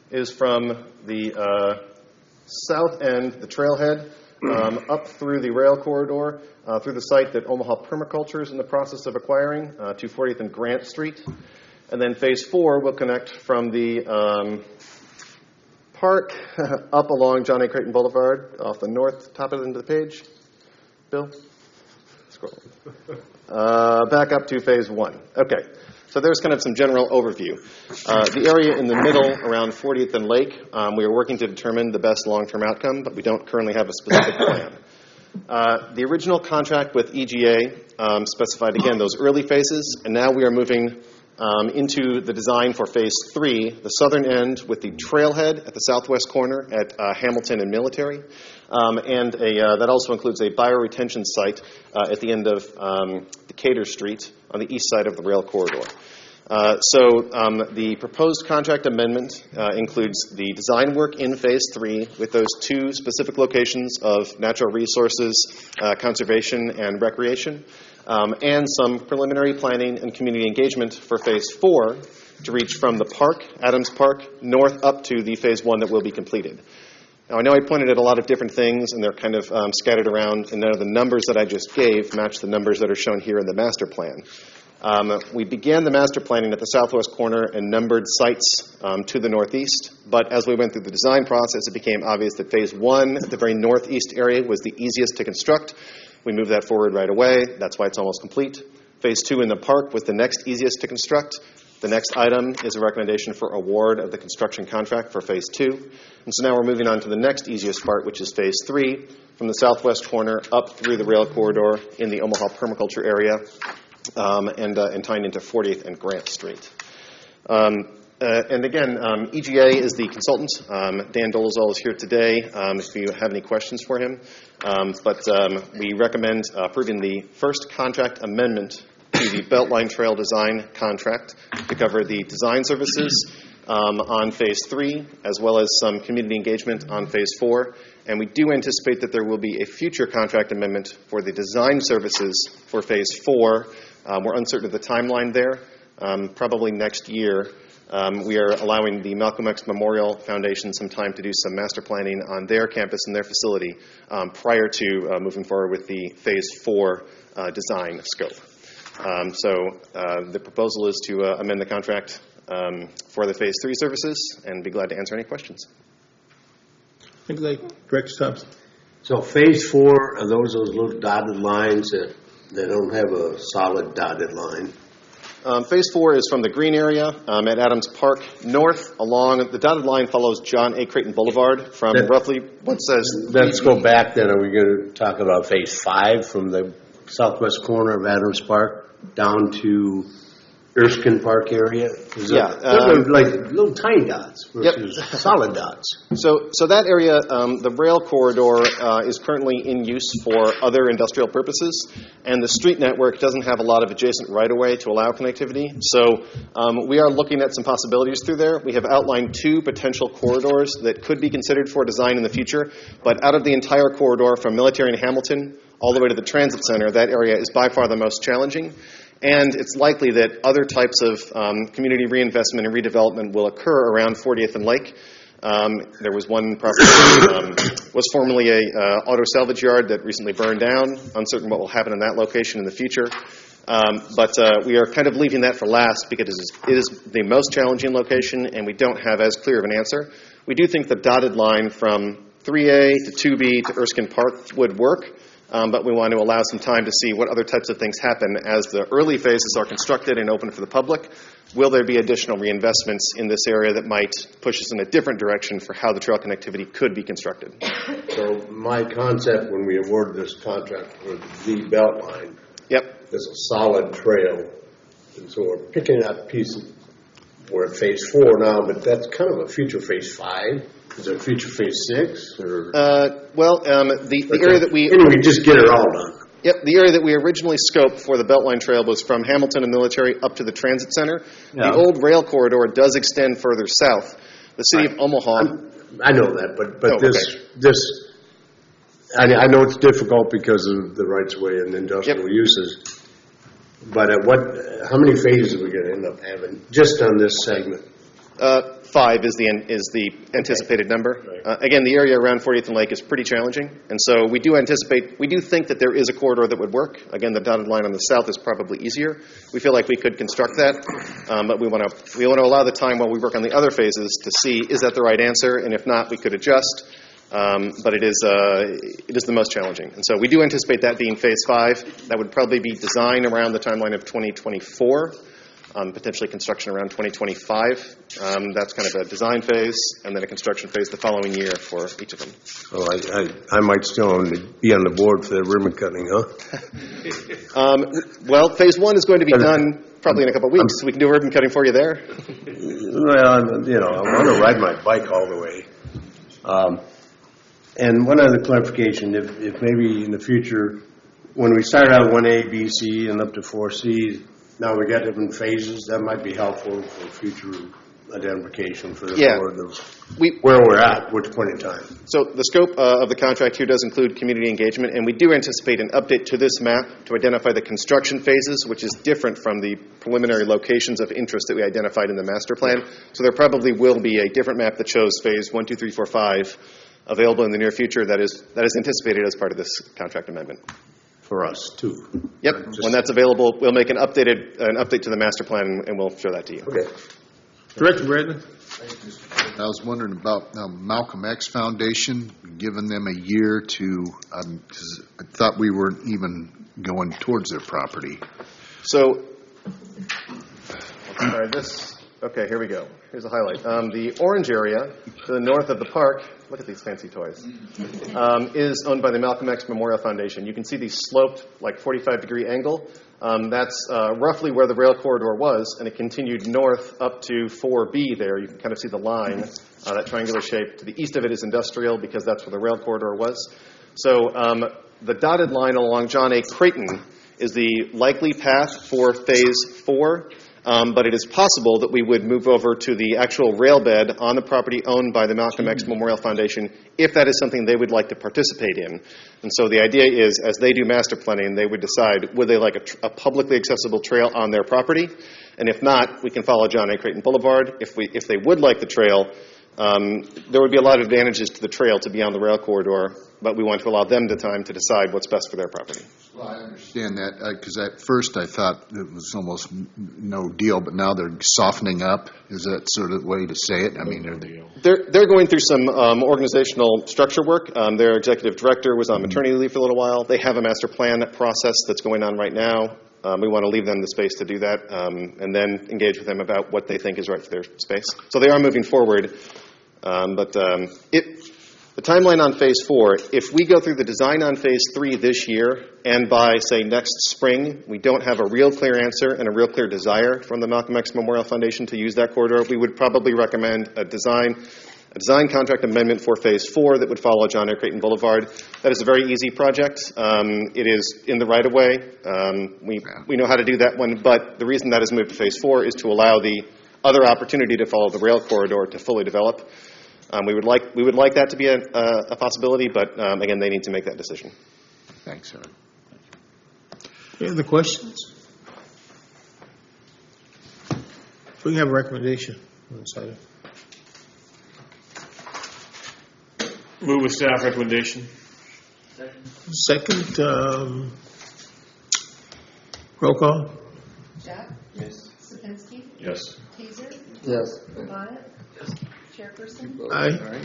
is from the uh, south end, the trailhead, um, up through the rail corridor, uh, through the site that Omaha Permaculture is in the process of acquiring, uh, two fortieth and Grant Street. And then phase four will connect from the um, park up along John A. Creighton Boulevard off the north top of the end of the page. Bill? Scroll. Uh, back up to phase one. Okay. So there's kind of some general overview. Uh, the area in the middle around fortieth and Lake, um, we are working to determine the best long-term outcome, but we don't currently have a specific plan. Uh, the original contract with E G A um, specified, again, those early phases, and now we are moving um, into the design for phase three, the southern end with the trailhead at the southwest corner at uh, Hamilton and Military, um, and a, uh, that also includes a bioretention site uh, at the end of um, Decatur Street on the east side of the rail corridor. Uh, so um, the proposed contract amendment uh, includes the design work in phase three with those two specific locations of natural resources, uh, conservation, and recreation, um, and some preliminary planning and community engagement for phase four to reach from the park, Adams Park, north up to the phase one that will be completed. Now, I know I pointed at a lot of different things, and they're kind of um, scattered around, and none of the numbers that I just gave match the numbers that are shown here in the master plan. Um, we began the master planning at the southwest corner and numbered sites um, to the northeast, but as we went through the design process, it became obvious that phase one at the very northeast area was the easiest to construct. We moved that forward right away. That's why it's almost complete. Phase two in the park was the next easiest to construct. The next item is a recommendation for award of the construction contract for phase two. And so now we're moving on to the next easiest part, which is phase three, from the southwest corner up through the rail corridor in the Omaha Permaculture area, um, and, uh, and tying into fortieth and Grant Street. Um, uh, and again, um, E G A is the consultant. Um, Dan Dolezal is here today um, if you have any questions for him. Um, but um, we recommend uh, approving the first contract amendment to the Beltline Trail design contract to cover the design services um, on phase three, as well as some community engagement on phase four. And we do anticipate that there will be a future contract amendment for the design services for phase four. Um, we're uncertain of the timeline there. Um, probably next year. Um, we are allowing the Malcolm X Memorial Foundation some time to do some master planning on their campus and their facility um, prior to uh, moving forward with the phase four uh, design scope. Um, so uh, the proposal is to uh, amend the contract um, for the phase three services, and be glad to answer any questions. Thank you, Director Thompson. So phase four, are those those little dotted lines that they don't have a solid dotted line? Um, phase four is from the green area um, at Adams Park north along the dotted line follows John A. Creighton Boulevard from that, roughly what says. Let's go back then. Are we going to talk about phase five from the southwest corner of Adams Park down to Erskine Park area? Is yeah, that, those um, are like little tiny dots versus yep. solid dots. So, so that area, um, the rail corridor uh, is currently in use for other industrial purposes, and the street network doesn't have a lot of adjacent right-of-way to allow connectivity. So, um, we are looking at some possibilities through there. We have outlined two potential corridors that could be considered for design in the future, but out of the entire corridor from Military and Hamilton all the way to the transit center, that area is by far the most challenging. And it's likely that other types of um, community reinvestment and redevelopment will occur around fortieth and Lake. Um, there was one property that um, was formerly a uh, auto salvage yard that recently burned down. Uncertain what will happen in that location in the future. Um, but uh, we are kind of leaving that for last because it is, it is the most challenging location, and we don't have as clear of an answer. We do think the dotted line from three A to two B to Erskine Park would work. Um, but we want to allow some time to see what other types of things happen as the early phases are constructed and open for the public. Will there be additional reinvestments in this area that might push us in a different direction for how the trail connectivity could be constructed? So my concept when we awarded this contract for the Beltline yep. is a solid trail. And so we're picking up pieces. We're at phase four now, but that's kind of a future phase five. Is there a future phase six? Or? Uh, well, um, the, the area that we... Anyway, just get it all done. Yep, the area that we originally scoped for the Beltline Trail was from Hamilton and Military up to the Transit Center. Yeah. The old rail corridor does extend further south. The city right. of Omaha... I'm, I know that, but, but oh, this... Okay. this I, I know it's difficult because of the rights-of-way and industrial yep. uses. But at what? How many phases are we going to end up having just on this segment? Uh, five is the is the anticipated number. Uh, again, the area around fortieth and Lake is pretty challenging, and so we do anticipate, we do think that there is a corridor that would work. Again, the dotted line on the south is probably easier. We feel like we could construct that, um, but we want to we want to allow the time while we work on the other phases to see, is that the right answer, and if not, we could adjust. Um, but it is uh, it is the most challenging, and so we do anticipate that being phase five. That would probably be design around the timeline of twenty twenty-four. Um, potentially construction around twenty twenty-five. Um, that's kind of a design phase, and then a construction phase the following year for each of them. Oh, I, I, I might still only be on the board for the ribbon cutting, huh? um, well, phase one is going to be done probably in a couple of weeks. We can do ribbon cutting for you there. Well, I'm, you know, I want to ride my bike all the way. Um, and one other clarification, if, if maybe in the future, when we start out one A, B, C, and up to four C, now we got different phases, that might be helpful for future identification for the Yeah. board of we, where we're at, which point in time. So the scope uh, of the contract here does include community engagement, and we do anticipate an update to this map to identify the construction phases, which is different from the preliminary locations of interest that we identified in the master plan. So there probably will be a different map that shows phase one, two, three, four, five available in the near future that is that is anticipated as part of this contract amendment. For us, too. Yep. When that's available, we'll make an updated an update to the master plan, and we'll show that to you. Okay. Director Bradley? I was wondering about um, Malcolm X Foundation, giving them a year to, um, 'cause I thought we weren't even going towards their property. So, sorry, this, okay, here we go. Here's a highlight. Um, the orange area to the north of the park, look at these fancy toys, um, is owned by the Malcolm X Memorial Foundation. You can see these sloped, like forty-five degree angle. Um, that's uh, roughly where the rail corridor was, and it continued north up to four B there. You can kind of see the line, uh, that triangular shape. To the east of it is industrial, because that's where the rail corridor was. So um, the dotted line along John A. Creighton is the likely path for phase four. Um, but it is possible that we would move over to the actual rail bed on the property owned by the Malcolm X Memorial Foundation if that is something they would like to participate in. And so the idea is, as they do master planning, they would decide, would they like a, tr- a publicly accessible trail on their property? And if not, we can follow John A. Creighton Boulevard. If we, if they would like the trail, um, there would be a lot of advantages to the trail to be on the rail corridor, but we want to allow them the time to decide what's best for their property. Well, I understand that, because at first I thought it was almost n- no deal, but now they're softening up. Is that sort of the way to say it? I mean, are they... They're, they're going through some um, organizational structure work. Um, their executive director was on maternity leave for a little while. They have a master plan process that's going on right now. Um, we want to leave them the space to do that, um, and then engage with them about what they think is right for their space. So they are moving forward, um, but um, it... The timeline on phase four, if we go through the design on phase three this year, and by, say, next spring, we don't have a real clear answer and a real clear desire from the Malcolm X Memorial Foundation to use that corridor, we would probably recommend a design a design contract amendment for phase four that would follow John A. Creighton Boulevard. That is a very easy project. Um, it is in the right-of-way. Um, we, we know how to do that one, but the reason that is moved to phase four is to allow the other opportunity to follow the rail corridor to fully develop. Um, we would like we would like that to be a, a, a possibility, but um, again, they need to make that decision. Thanks, sir. Any other questions? We can have a recommendation on this item. Move with staff recommendation. Second, um, roll call. Jack? Yes. Sapinski? Yes. Teaser? Yes. Bonnet? Yes. Chairperson? Aye.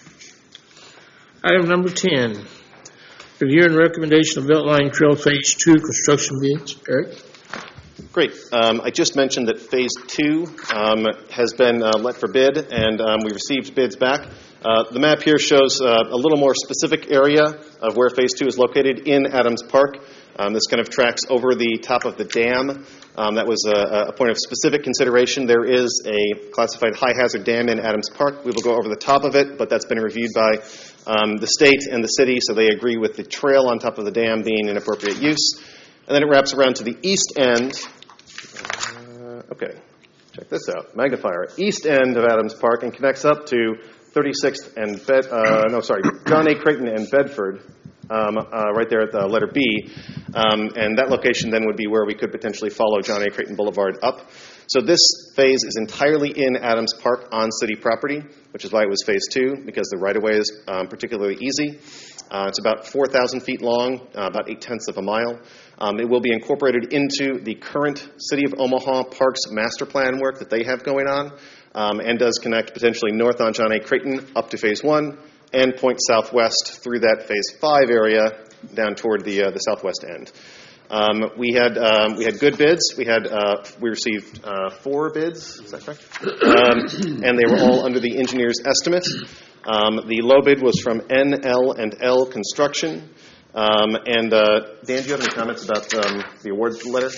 Item number ten, review and recommendation of Beltline Trail Phase Two construction bids. Eric? Great. Um, I just mentioned that phase two um, has been uh, let for bid, and um, we received bids back. Uh, the map here shows uh, a little more specific area of where phase two is located in Adams Park. Um, this kind of tracks over the top of the dam. Um, that was a, a point of specific consideration. There is a classified high-hazard dam in Adams Park. We will go over the top of it, but that's been reviewed by um, the state and the city, so they agree with the trail on top of the dam being an appropriate use. And then it wraps around to the east end. Uh, okay, check this out. Magnifier. East end of Adams Park and connects up to thirty-sixth and Bed. Uh, no, sorry, John A. Creighton and Bedford. Um, uh, right there at the letter B. Um, and that location then would be where we could potentially follow John A. Creighton Boulevard up. So this phase is entirely in Adams Park on city property, which is why it was phase two, because the right-of-way is um, particularly easy. Uh, it's about four thousand feet long, uh, about eight-tenths of a mile. Um, it will be incorporated into the current City of Omaha Parks master plan work that they have going on, um, and does connect potentially north on John A. Creighton up to phase one, and point southwest through that phase five area down toward the uh, the southwest end. Um, we had um, we had good bids. We had uh, we received uh, four bids. Is that correct? Um, and they were all under the engineer's estimate. Um, the low bid was from N L and L Construction. Um, and uh, Dan, do you have any comments about um, the award letter?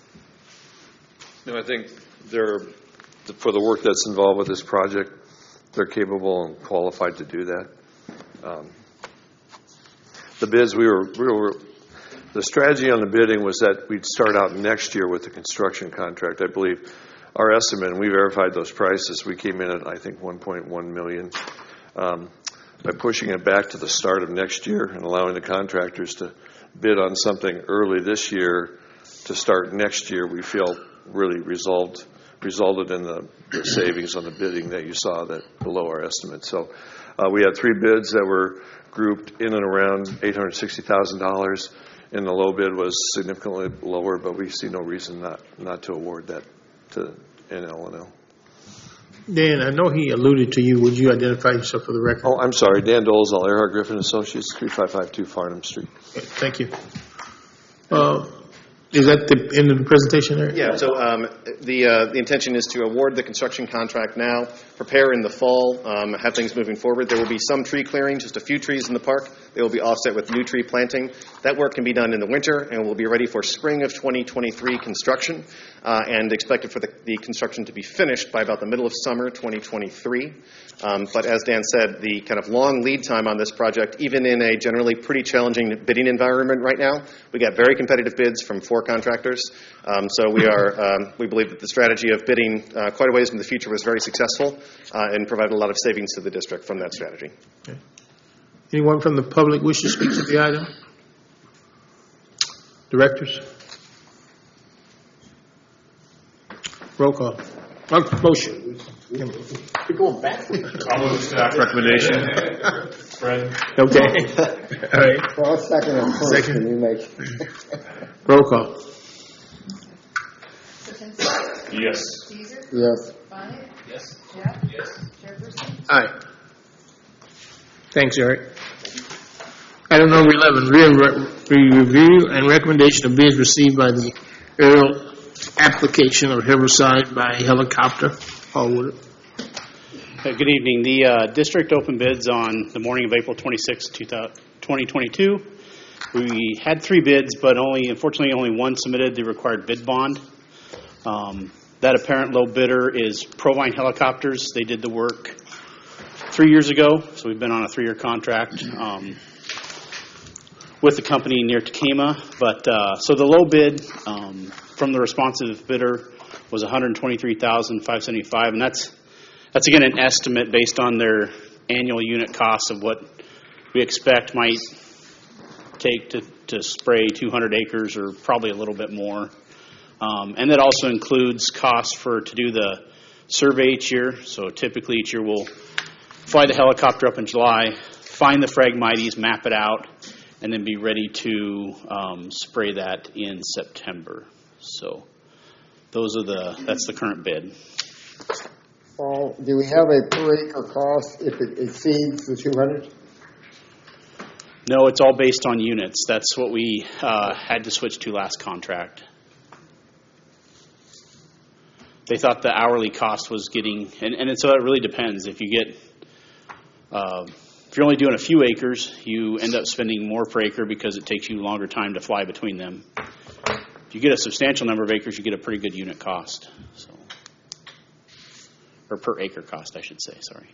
No, I think they're for the work that's involved with this project. They're capable and qualified to do that. Um, the bids we were we were. The strategy on the bidding was that we'd start out next year with the construction contract. I believe our estimate, and we verified those prices, we came in at, I think, one point one million dollars. Um, by pushing it back to the start of next year and allowing the contractors to bid on something early this year to start next year, we feel really resolved, resulted in the, the savings on the bidding that you saw that below our estimate. So uh, we had three bids that were grouped in and around eight hundred sixty thousand dollars. And the low bid was significantly lower, but we see no reason not, not to award that to N L and L. Dan, I know he alluded to you. Would you identify yourself for the record? Oh, I'm sorry. Dan Dolezal, Earhart Griffin Associates, three five five two Farnham Street. Thank you. Uh, is that the end of the presentation there? Yeah, so um, the uh, the intention is to award the construction contract now, prepare in the fall, um, have things moving forward. There will be some tree clearing, just a few trees in the park. They will be offset with new tree planting. That work can be done in the winter and will be ready for spring of twenty twenty-three construction, uh, and expected for the, the construction to be finished by about the middle of summer twenty twenty-three. Um, but as Dan said, the kind of long lead time on this project, even in a generally pretty challenging bidding environment right now, we got very competitive bids from four contractors. Um, so we are um, we believe that the strategy of bidding uh, quite a ways in the future was very successful uh, and provided a lot of savings to the district from that strategy. Okay. Anyone from the public wish to speak to the item? Directors? Roll call. Oh, motion. You're going backwards. I'll move staff recommendation. Fred? Okay. All right. Well, I'll second it first, Second. and you make. Roll call. Yes. Caesar? Yes. Bonnet? Yes. Jeff? Yes. Chairperson? Aye. Thanks, Eric. Item number eleven, re- re- review and recommendation of bids received by the aerial application of Riverside by helicopter. Paul Woodard. Uh, Good evening. The uh, district opened bids on the morning of April twenty-sixth, twenty twenty-two. We had three bids, but only, unfortunately, only one submitted the required bid bond. Um, that apparent low bidder is Provine Helicopters. They did the work three years ago, so we've been on a three-year contract um, with the company near Takema. But uh, so the low bid um, from the responsive bidder was one hundred twenty-three thousand five hundred seventy-five dollars, and that's that's again an estimate based on their annual unit costs of what we expect might take to, to spray two hundred acres or probably a little bit more. Um, and that also includes costs for to do the survey each year. So typically each year we'll fly the helicopter up in July, find the Phragmites, map it out, and then be ready to um, spray that in September. So those are the that's the current bid. Paul, do we have a per acre cost if it exceeds the two hundred? No, it's all based on units. That's what we uh, had to switch to last contract. They thought the hourly cost was getting, and, and it, so it really depends. If you get, uh, if you're only doing a few acres, you end up spending more per acre because it takes you longer time to fly between them. If you get a substantial number of acres, you get a pretty good unit cost. So, or per acre cost, I should say, sorry.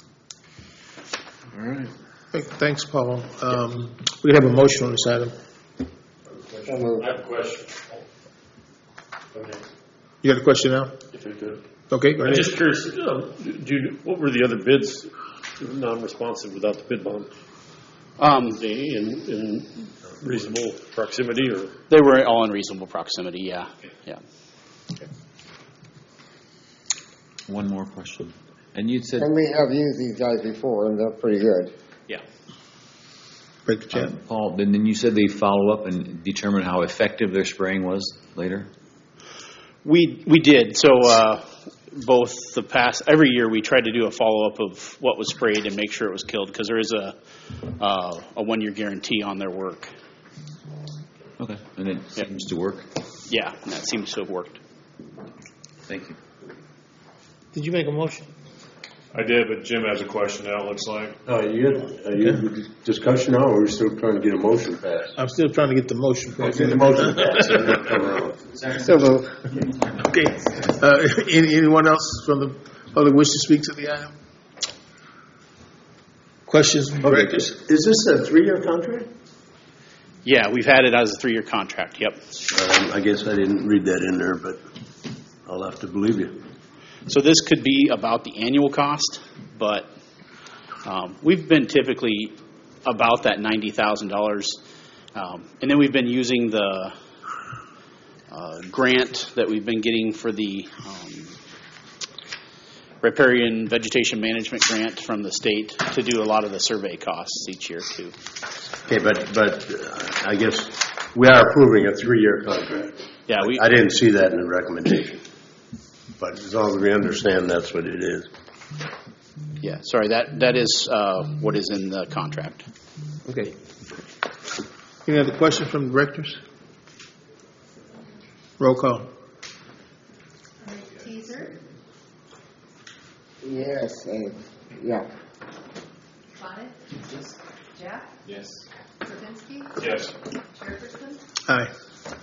All right. Thanks, Paul. Um, we have a motion on this item. I have a question. Okay. You got a question now? If I could. Okay, go I'm ahead. just curious, um, do you, what were the other bids non-responsive without the bid bond? Um, and, and reasonable proximity, or? They were all in reasonable proximity, yeah, yeah. One more question. And you said, And we have used these guys before, and they're pretty good. Yeah. uh, Paul, then then you said they follow up and determine how effective their spraying was later? We we did. So uh, both the past, every year we tried to do a follow-up of what was sprayed and make sure it was killed, because there is a uh, a one-year guarantee on their work. Okay. And it seems to work? Yeah, and that seems to have worked. Thank you. Did you make a motion? I did, but Jim has a question now, it looks like. Uh, you had, uh, you had discussion now, or are we still trying to get a motion passed? I'm still trying to get the motion passed. Get the motion passed, and then come around. So moved. Okay. Uh, any, anyone else from the public wish to speak to the item? Questions? Okay. Is, is this a three-year contract? Yeah, we've had it as a three-year contract, yep. Um, I guess I didn't read that in there, but I'll have to believe you. So this could be about the annual cost, but um, we've been typically about that ninety thousand dollars. Um, and then we've been using the uh, grant that we've been getting for the um, riparian vegetation management grant from the state to do a lot of the survey costs each year too. Okay, but, but uh, I guess we are approving a three-year contract. Yeah, we. I didn't see that in the recommendation. But as long as we understand that's what it is. Yeah, sorry, that, that is uh, what is in the contract. Okay. Any other questions from the directors? Roll call. Teaser, Yes, uh, yeah. Bonnet. Yes. Jack. Yes. Kropinski. Yes. Chairperson. Aye.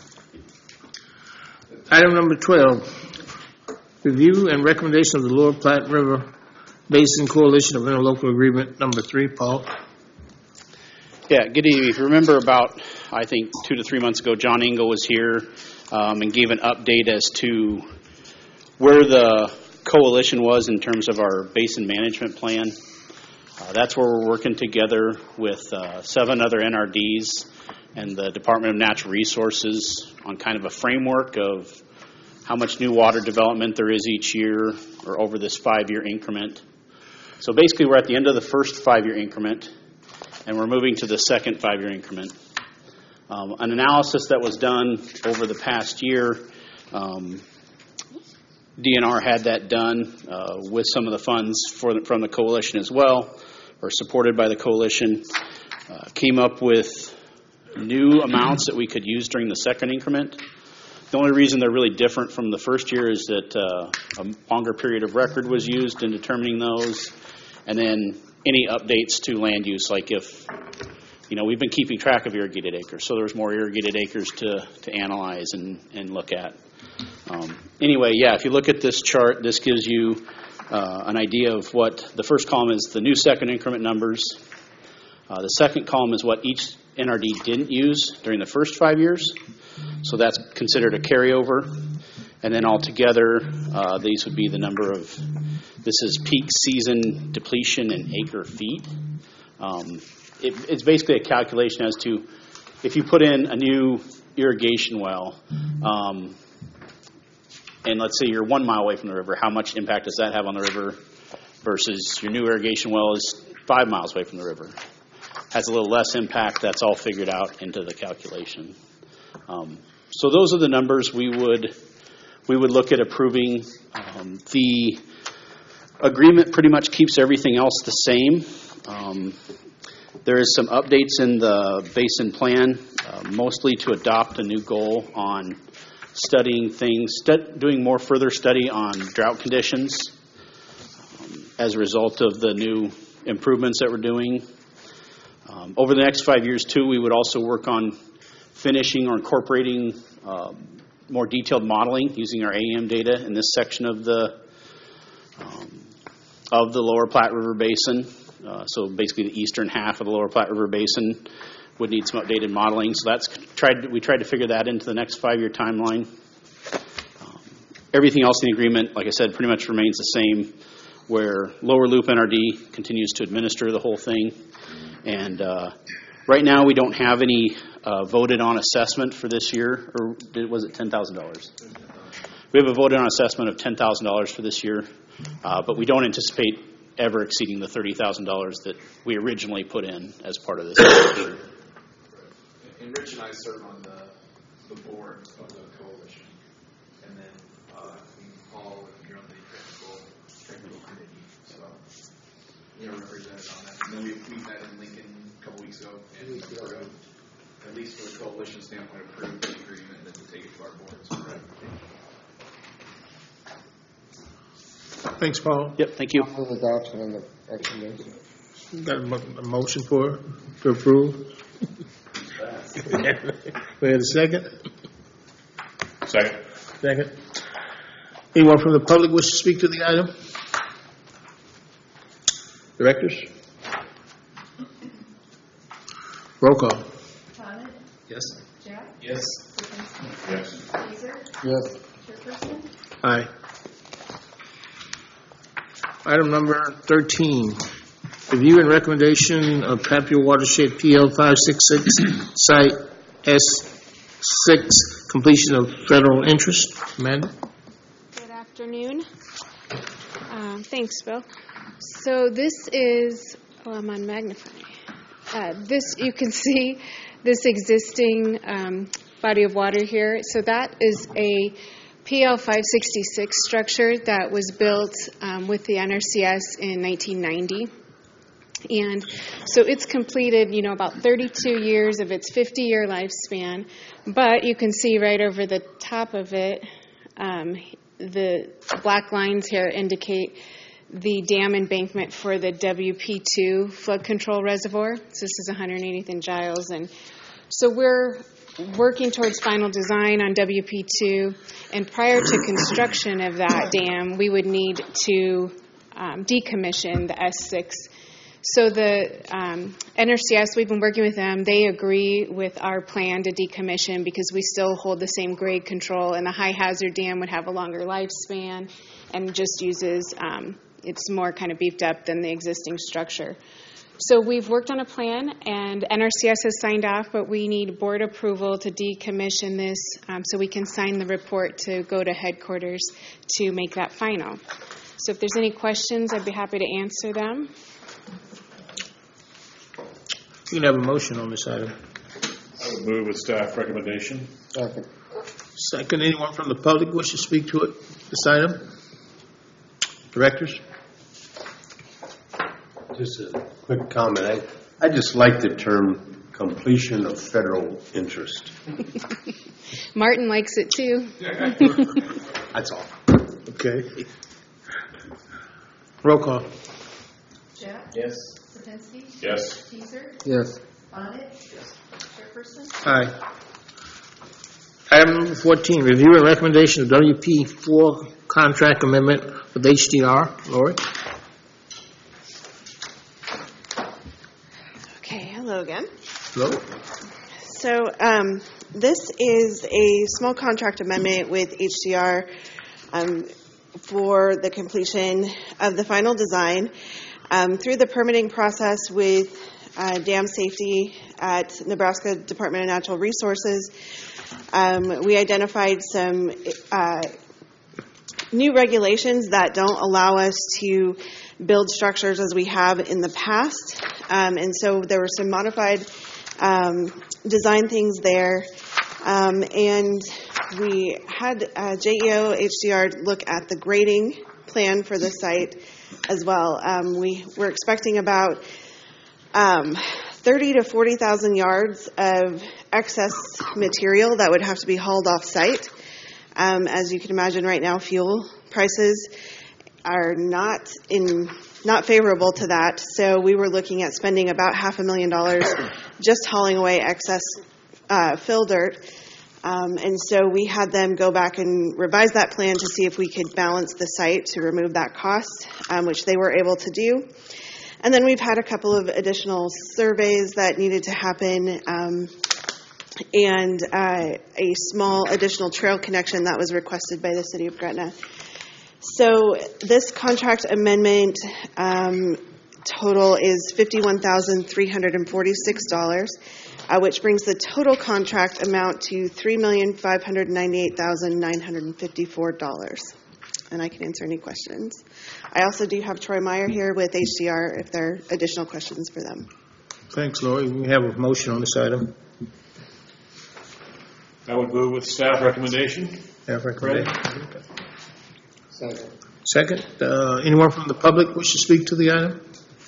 Item number twelve, review and recommendation of the Lower Platte River Basin Coalition of Interlocal Agreement Number Three. Paul. Yeah, good evening. If you remember about, I think, two to three months ago, John Engel was here um, and gave an update as to where the coalition was in terms of our basin management plan. Uh, that's where we're working together with uh, seven other N R Ds and the Department of Natural Resources on kind of a framework of how much new water development there is each year or over this five-year increment. So basically we're at the end of the first five-year increment and we're moving to the second five-year increment. Um, an analysis that was done over the past year, um, D N R had that done uh, with some of the funds for the, from the coalition as well, or supported by the coalition, uh, came up with new amounts that we could use during the second increment. The only reason they're really different from the first year is that uh, a longer period of record was used in determining those, and then any updates to land use, like if, you know, we've been keeping track of irrigated acres, so there's more irrigated acres to, to analyze and, and look at. Um, anyway, yeah, if you look at this chart, this gives you uh, an idea of what the first column is, the new second increment numbers. Uh, the second column is what each N R D didn't use during the first five years. So that's considered a carryover. And then altogether, uh, these would be the number of, this is peak season depletion in acre feet. Um, it, it's basically a calculation as to if you put in a new irrigation well, um, and let's say you're one mile away from the river, how much impact does that have on the river versus your new irrigation well is five miles away from the river? Has a little less impact. That's all figured out into the calculation. Um, so those are the numbers we would we would look at approving. Um, the agreement pretty much keeps everything else the same. Um, there is some updates in the basin plan, uh, mostly to adopt a new goal on studying things, stu- doing more further study on drought conditions um, as a result of the new improvements that we're doing. Um, over the next five years, too, we would also work on finishing or incorporating uh, more detailed modeling using our A E M data in this section of the um, of the Lower Platte River Basin. Uh, so basically, the eastern half of the Lower Platte River Basin would need some updated modeling. So that's tried. We tried to figure that into the next five-year timeline. Um, everything else in the agreement, like I said, pretty much remains the same. Where Lower Loop N R D continues to administer the whole thing. And uh, right now we don't have any uh, voted on assessment for this year, or did, was it ten thousand dollars? We have a voted on assessment of ten thousand dollars for this year, uh, but we don't anticipate ever exceeding the thirty thousand dollars that we originally put in as part of this. And Rich and I serve on the, the board of the coalition, and then uh, Paul, you're on the technical, technical committee, so you're represented on that. And then we, we met in Lincoln a couple weeks ago, and we approved, at least for the coalition standpoint, approved the agreement and then to take it to our boards for ratification. Thanks, Paul. Yep, thank you. Move adoption on the recommendation. Got a, mo- a motion for to approve. We had a second. Second. Second. Anyone from the public wish to speak to the item? Directors? Roll call. Bonnet? Yes. Jack? Yes. Kropinski? Yes. Teaser? Yes. Chairperson? Aye. Item number thirteen, review and recommendation of Papio Watershed P L five six six, Site S six, completion of federal interest. Amanda? Good afternoon. Um, thanks, Bill. So this is, oh, I'm on magnifying. Uh, this, you can see this existing um, body of water here. So that is a P L five sixty-six structure that was built um, with the N R C S in nineteen ninety. And so it's completed, you know, about thirty-two years of its fifty-year lifespan. But you can see right over the top of it, um, the black lines here indicate the dam embankment for the W P two flood control reservoir. So this is one hundred eightieth and Giles. And so we're working towards final design on W P two, and prior to construction of that dam, we would need to um, decommission the S six. So the um, N R C S, we've been working with them. They agree with our plan to decommission because we still hold the same grade control, and the high hazard dam would have a longer lifespan and just uses, um, it's more kind of beefed up than the existing structure. So we've worked on a plan, and N R C S has signed off, but we need board approval to decommission this um, so we can sign the report to go to headquarters to make that final. So if there's any questions, I'd be happy to answer them. You can have a motion on this item. I would move with staff recommendation. Second. Second, anyone from the public wish to speak to it, this item? Directors? Just a quick comment. I, I just like the term completion of federal interest. Martin likes it too. That's all. Okay. Roll call. Jack? Yes. Kropinski? Yes. Teaser? Yes. Bonnet? Yes. Chairperson? Aye. Item number fourteen, review and recommendation of W P four contract amendment with H D R. Lori? Okay, hello again. Hello? So um, this is a small contract amendment with H D R um, for the completion of the final design. Um, through the permitting process with uh, dam safety at Nebraska Department of Natural Resources, um, we identified some uh, new regulations that don't allow us to build structures as we have in the past. Um, and so there were some modified um, design things there. Um, and we had uh, J E O H D R look at the grading plan for the site as well. Um, we were expecting about um, thirty to forty thousand yards of excess material that would have to be hauled off site. Um, as you can imagine, right now fuel prices are not in not favorable to that. So we were looking at spending about half a million dollars just hauling away excess uh, fill dirt. Um, and so we had them go back and revise that plan to see if we could balance the site to remove that cost, um, which they were able to do. And then we've had a couple of additional surveys that needed to happen, um, and uh, a small additional trail connection that was requested by the city of Gretna. So this contract amendment um, total is fifty-one thousand three hundred forty-six dollars. uh, which brings the total contract amount to three million five hundred ninety-eight thousand nine hundred fifty-four dollars. And I can answer any questions. I also do have Troy Meyer here with H D R if there are additional questions for them. Thanks, Lori. We have a motion on this item. I would move with staff recommendation. Staff recommendation. Second. Second. Uh, anyone from the public wish to speak to the item?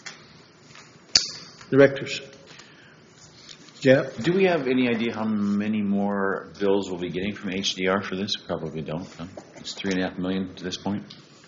Directors. Jeff? Do we have any idea how many more bills we'll be getting from H D R for this? Probably don't. Huh? It's three and a half million to this point.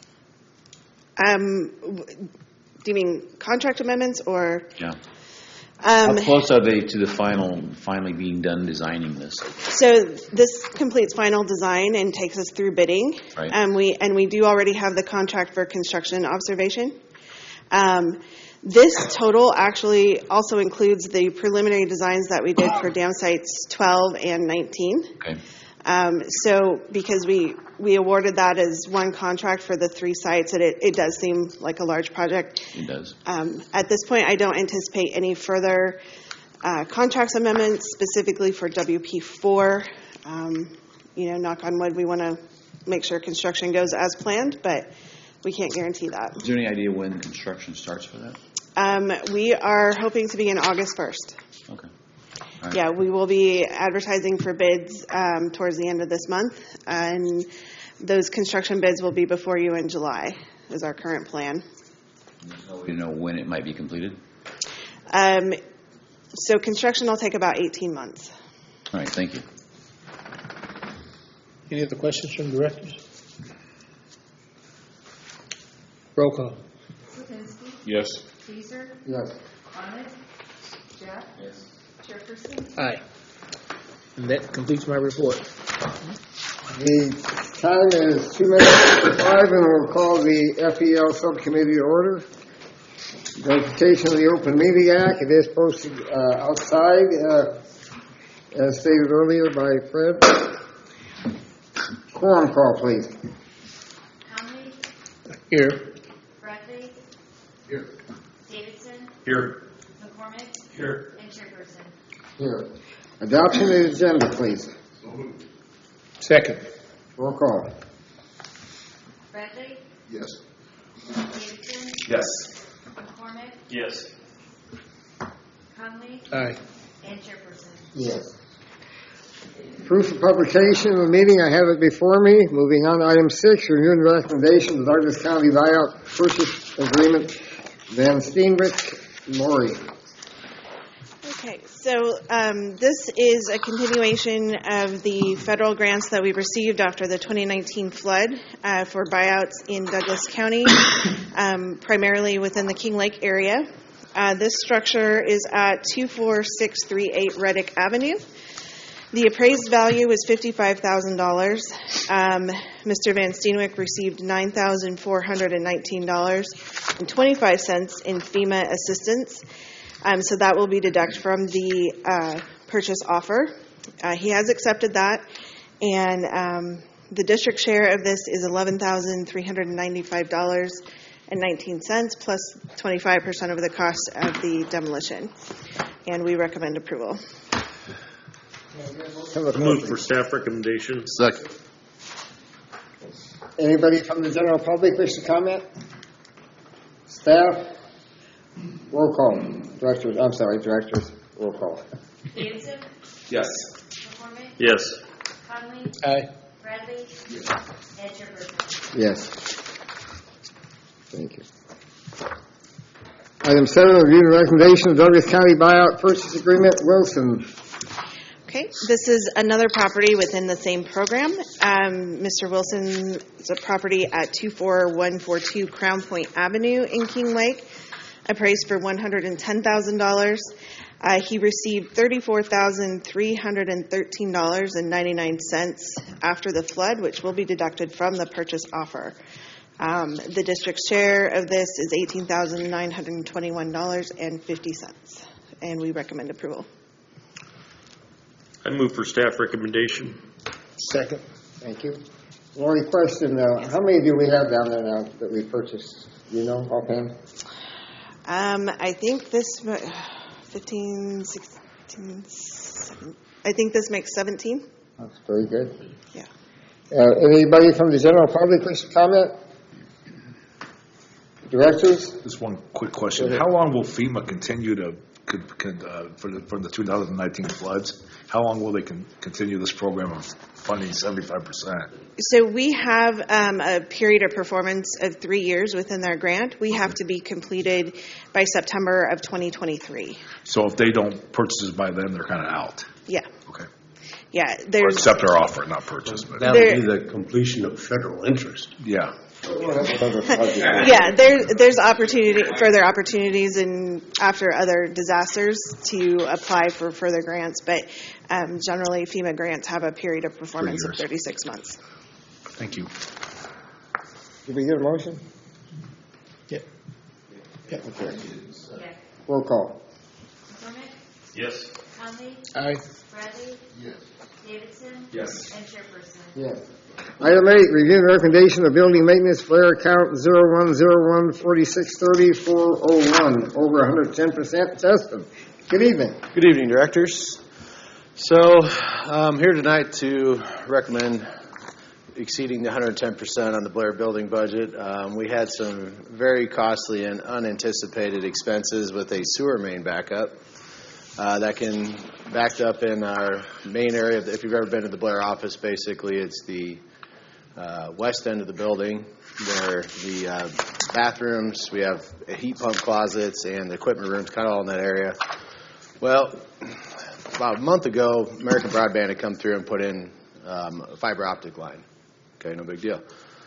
Um, w- do you mean contract amendments or? Yeah. Um, How close are they to the final, finally being done designing this? So this completes final design and takes us through bidding. Right. Um, we and we do already have the contract for construction observation. Um, this total actually also includes the preliminary designs that we did for dam sites twelve and nineteen. Okay. Um, so because we, we awarded that as one contract for the three sites, and it, it does seem like a large project. It does. Um, at this point, I don't anticipate any further uh, contracts amendments specifically for W P four. Um, you know, knock on wood, we want to make sure construction goes as planned, but we can't guarantee that. Is there any idea when construction starts for that? Um, we are hoping to begin August first. Okay. All right. Yeah, we will be advertising for bids um, towards the end of this month, and those construction bids will be before you in July, is our current plan. Do you know when it might be completed? Um, so construction will take about eighteen months. All right, thank you. Any other questions from directors? Roll call. Lizinski. Yes. Caesar. Yes. Bonnet. Jeff. Yes. Chairperson. Aye. And that completes my report. The time is two minutes to five, and we'll call the F E L subcommittee to order. Notification of the Open Meeting Act. It is posted uh, outside, uh, as stated earlier by Fred. Quorum call, please. Conley. Here. Bradley. Here. Davidson. Here. McCormick. Here. And Chairperson. Here. Adoption of the agenda, please. Second. Roll call. Bradley. Yes. Davidson. Yes. McCormick. Yes. Conley. Aye. And Chairperson. Yes. Proof of publication of the meeting, I have it before me. Moving on to item six, reviewing the recommendation of Douglas County buyout purchase agreement. Van Steenrich, Lori. Okay, so um, this is a continuation of the federal grants that we received after the twenty nineteen flood uh, for buyouts in Douglas County, um, primarily within the King Lake area. Uh, this structure is at two four six three eight Reddick Avenue. The appraised value was fifty-five thousand dollars. Um, Mister Van Steenwick received nine thousand four hundred nineteen dollars and twenty-five cents in FEMA assistance. Um, so that will be deducted from the uh, purchase offer. Uh, he has accepted that, and um, the district share of this is eleven thousand three hundred ninety-five dollars and nineteen cents plus twenty-five percent of the cost of the demolition. And we recommend approval. Move for staff recommendation. Second. Anybody from the general public wish to comment? Staff? Roll call. Directors, I'm sorry, directors. Roll call. Davidson. Yes. McCormick. Yes. Conley. Aye. Bradley. And Chairperson. Yes. Thank you. Item seven, review the recommendation of Douglas County buyout purchase agreement, Wilson. Okay, this is another property within the same program. Um, Mister Wilson is a property at two four one four two Crown Point Avenue in King Lake, appraised for one hundred ten thousand dollars. Uh, he received thirty-four thousand three hundred thirteen dollars and ninety-nine cents after the flood, which will be deducted from the purchase offer. Um, the district's share of this is eighteen thousand nine hundred twenty-one dollars and fifty cents, and we recommend approval. I move for staff recommendation. Second. Thank you. Lori, question, uh, how many do we have down there now that we purchased? You know, offhand? Um, I think this, fifteen, fifteen, I think this makes seventeen. That's very good. Yeah. Uh, anybody from the general public wish to comment? Directors? Just one quick question. How long will FEMA continue to, could, could, uh, for the, for the two thousand nineteen floods, how long will they con- continue this program of funding seventy-five percent? So we have um, a period of performance of three years within our grant. We have to be completed by September of twenty twenty-three. So if they don't purchase it by then, they're kind of out? Yeah. Okay. Yeah. Or There's, accept our offer, not purchase. But That would be the completion of federal interest. Yeah. yeah, there, there's opportunity, further opportunities in after other disasters to apply for further grants, but um, generally FEMA grants have a period of performance of thirty-six months. Thank you. Did we get a motion? Yeah. Yeah. Okay. Roll call. McCormick? Yes. Conley? Aye. Bradley? Yes. Davidson? Yes. And Chairperson? Yes. Item eight, review the recommendation of building maintenance flare account zero one zero one forty-six thirty four oh one, over one hundred ten percent tested. Good evening. Good evening, directors. So I'm here tonight to recommend exceeding the one hundred ten percent on the Blair building budget. Um, we had some very costly and unanticipated expenses with a sewer main backup. Uh, that can backed up in our main area. If you've ever been to the Blair office, basically it's the uh, west end of the building where the uh, bathrooms, we have heat pump closets and the equipment rooms kind of all in that area. Well, about a month ago, American Broadband had come through and put in um, a fiber optic line. Okay, no big deal.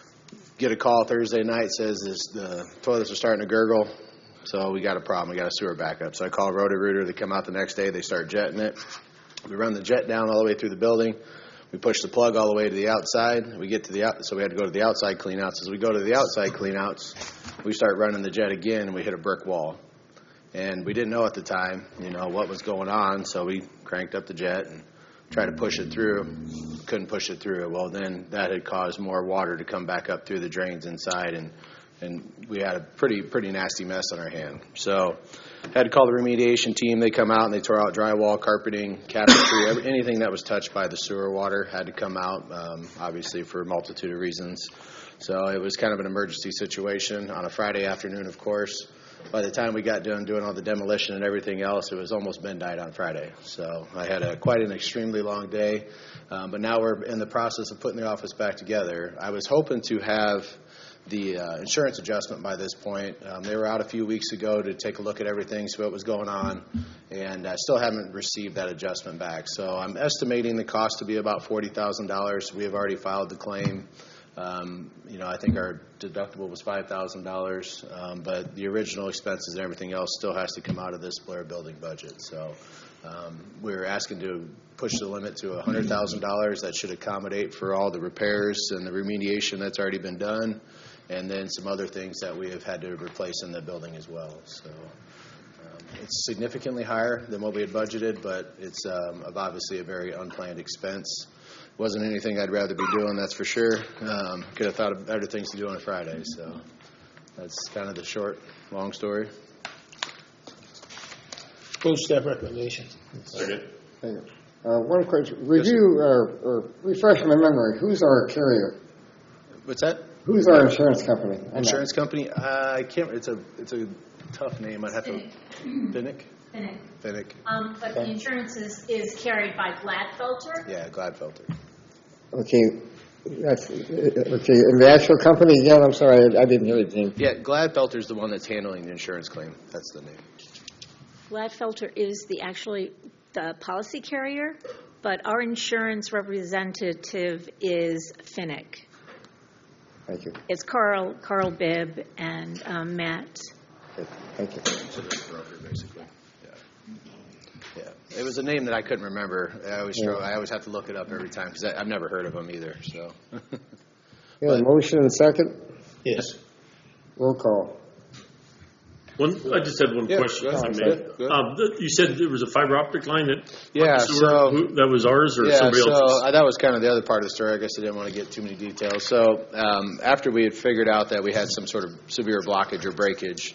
Get a call Thursday night, says this, the toilets are starting to gurgle. So we got a problem. We got a sewer backup. So I call Roto-Rooter. They come out the next day. They start jetting it. We run the jet down all the way through the building. We push the plug all the way to the outside. We get to the out, so we had to go to the outside cleanouts. As we go to the outside cleanouts, we start running the jet again, and we hit a brick wall. And we didn't know at the time, you know, what was going on. So we cranked up the jet and tried to push it through. Couldn't push it through. Well, then that had caused more water to come back up through the drains inside, and and we had a pretty pretty nasty mess on our hand. So had to call the remediation team. They come out and they tore out drywall, carpeting, cabinetry, every, anything that was touched by the sewer water had to come out, um, obviously for a multitude of reasons. So it was kind of an emergency situation on a Friday afternoon, of course. By the time we got done doing all the demolition and everything else, it was almost midnight on Friday. So I had a, quite an extremely long day. Um, but now we're in the process of putting the office back together. I was hoping to have the uh, insurance adjustment by this point. Um, they were out a few weeks ago to take a look at everything, see what was going on, and I still haven't received that adjustment back. So I'm estimating the cost to be about forty thousand dollars. We have already filed the claim. Um, you know, I think our deductible was five thousand dollars, um, but the original expenses and everything else still has to come out of this Blair building budget. So um, we're asking to push the limit to one hundred thousand dollars. That should accommodate for all the repairs and the remediation that's already been done, and then some other things that we have had to replace in the building as well. So um, it's significantly higher than what we had budgeted, but it's um, obviously a very unplanned expense. Wasn't anything I'd rather be doing, that's for sure. Um, could have thought of better things to do on a Friday. So that's kind of the short, long story. Full staff recommendation. Second. Thank you. Uh, one question. Review or, or refresh my memory. Who's our carrier? What's that? Who's our insurance company? Insurance company? Uh, I can't. It's a it's a tough name. I'd have to. Finnick. Finnick. Finnick. Um, but the insurance is, is carried by Gladfelter. Yeah, Gladfelter. Okay. That's okay. And the actual company again? I'm sorry, I, I didn't hear it, Gene. Yeah, Gladfelter's the one that's handling the insurance claim. That's the name. Gladfelter is the actually the policy carrier, but our insurance representative is Finnick. Thank you. It's Carl Carl Bibb and um, Matt. Okay. Thank you. So that's broker, basically. Yeah. Yeah. It was a name that I couldn't remember. I always struggle. I always have to look it up every time because I've never heard of them either. So. Yeah. Motion and second. Yes. Roll call. One, I just had one Yeah, question. go If I ahead. may. Good, good. Um, th- you said there was a fiber optic line that Yeah, sewer, so- who, that was ours or yeah, somebody so else's? uh, that was kind of the other part of the story. I guess I didn't want to get too many details. So um, after we had figured out that we had some sort of severe blockage or breakage,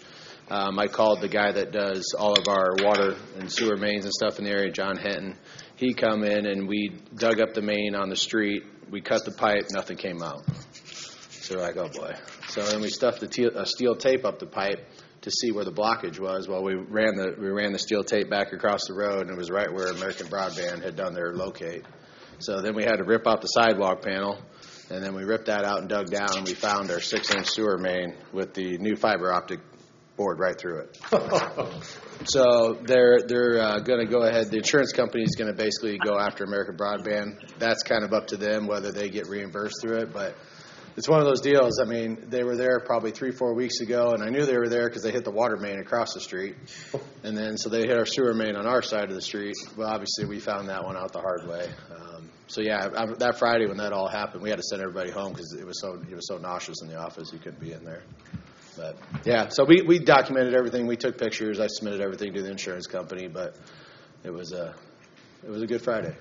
Um, I called the guy that does all of our water and sewer mains and stuff in the area, John Henton. He come in and we dug up the main on the street. We cut the pipe, nothing came out. So we're like, oh boy. So then we stuffed the te- uh, steel tape up the pipe to see where the blockage was. Well, we ran the we ran the steel tape back across the road, and it was right where American Broadband had done their locate. So then we had to rip out the sidewalk panel, and then we ripped that out and dug down, and we found our six-inch sewer main with the new fiber optic bored right through it. So they're they're uh, going to go ahead. The insurance company is going to basically go after American Broadband. That's kind of up to them whether they get reimbursed through it. But it's one of those deals. I mean, they were there probably three, four weeks ago, and I knew they were there because they hit the water main across the street. And then so they hit our sewer main on our side of the street. Well, obviously we found that one out the hard way. Um, so yeah, I, that Friday when that all happened, we had to send everybody home because it was so it was so nauseous in the office you couldn't be in there. But yeah, so we, we documented everything. We took pictures. I submitted everything to the insurance company, but it was a it was a good Friday.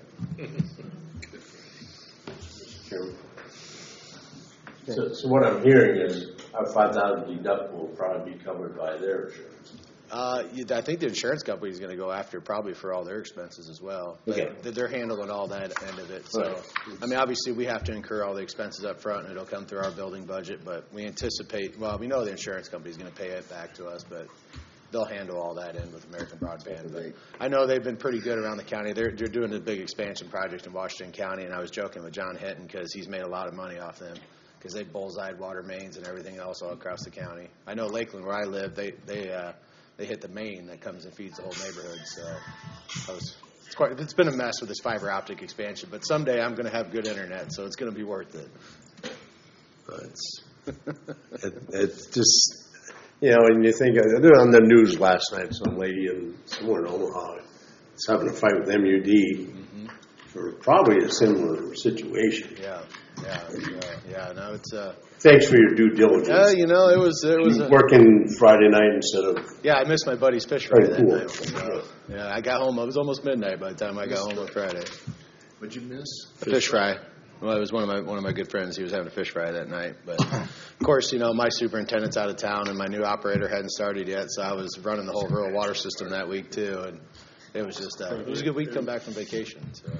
So, so what I'm hearing is our five thousand deductible will probably be covered by their insurance. Uh, you- I think the insurance company is going to go after probably for all their expenses as well. But Okay. th- they're handling all that end of it. So, Right. I mean, obviously we have to incur all the expenses up front, and it'll come through our building budget. But we anticipate, well, we know the insurance company is going to pay it back to us, but they'll handle all that in with American Broadband. But I know they've been pretty good around the county. They're they're doing a big expansion project in Washington County, and I was joking with John Hinton because he's made a lot of money off them because they bullseyed water mains and everything else all across the county. I know Lakeland, where I live, they they uh, they hit the main that comes and feeds the whole neighborhood. So I was, it's quite it's been a mess with this fiber optic expansion. But someday I'm going to have good internet, so it's going to be worth it. It's, it, it's just, you know, and you think, uh, on the news last night, some lady in somewhere in Omaha is having a fight with M U D for probably a similar situation. Yeah, yeah, yeah, yeah. No, it's uh. Thanks for your due diligence. Yeah, you know, it was it was a, working Friday night instead of. Yeah, I missed my buddy's fish fry Oh, that cool. night. So, yeah, I got home. It was almost midnight by the time I got home on Friday. What'd you miss? A fish fry. Well, it was one of my one of my good friends. He was having a fish fry that night. But of course, you know, my superintendent's out of town, and my new operator hadn't started yet, so I was running the whole rural water system that week too. And it was just uh, it was a good week to come back from vacation. So.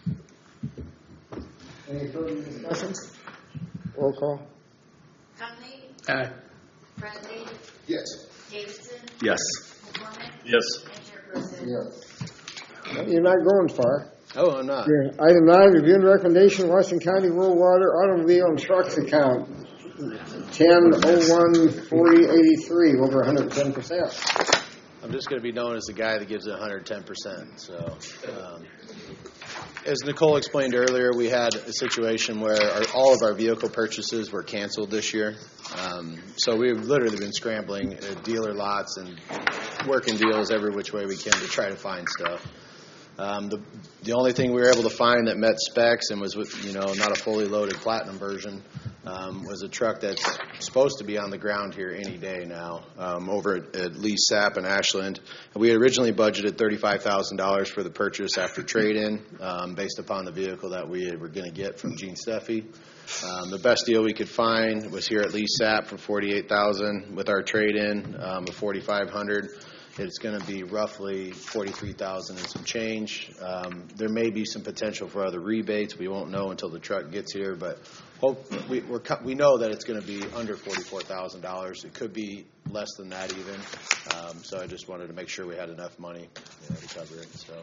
Any further discussion? Roll call. Conley? Aye. Bradley? Yes. Davidson? Yes. McCormick? Yes. And Chairperson? Yes. Well, you're not going far. Oh, I'm not. Yeah. Item nine, review and recommendation, Washington County Rural Water Automobile and Trucks account, ten oh one forty eighty-three, over one hundred ten percent. I'm just going to be known as the guy that gives it one hundred ten percent. So, um, as Nicole explained earlier, we had a situation where our, all of our vehicle purchases were canceled this year. Um, so we've literally been scrambling at dealer lots and working deals every which way we can to try to find stuff. Um, the the only thing we were able to find that met specs and was, with, you know, not a fully loaded platinum version um, was a truck that's supposed to be on the ground here any day now um, over at, at Lee Sapp in Ashland. We had originally budgeted thirty-five thousand dollars for the purchase after trade-in um, based upon the vehicle that we were going to get from Gene Steffi. Um, the best deal we could find was here at Lee Sapp for forty-eight thousand dollars with our trade-in um, of forty-five hundred dollars. It's going to be roughly forty-three thousand dollars and some change. Um, there may be some potential for other rebates. We won't know until the truck gets here, but hope we we're, we know that it's going to be under forty-four thousand dollars. It could be less than that even. Um, so I just wanted to make sure we had enough money, you know, to cover it. So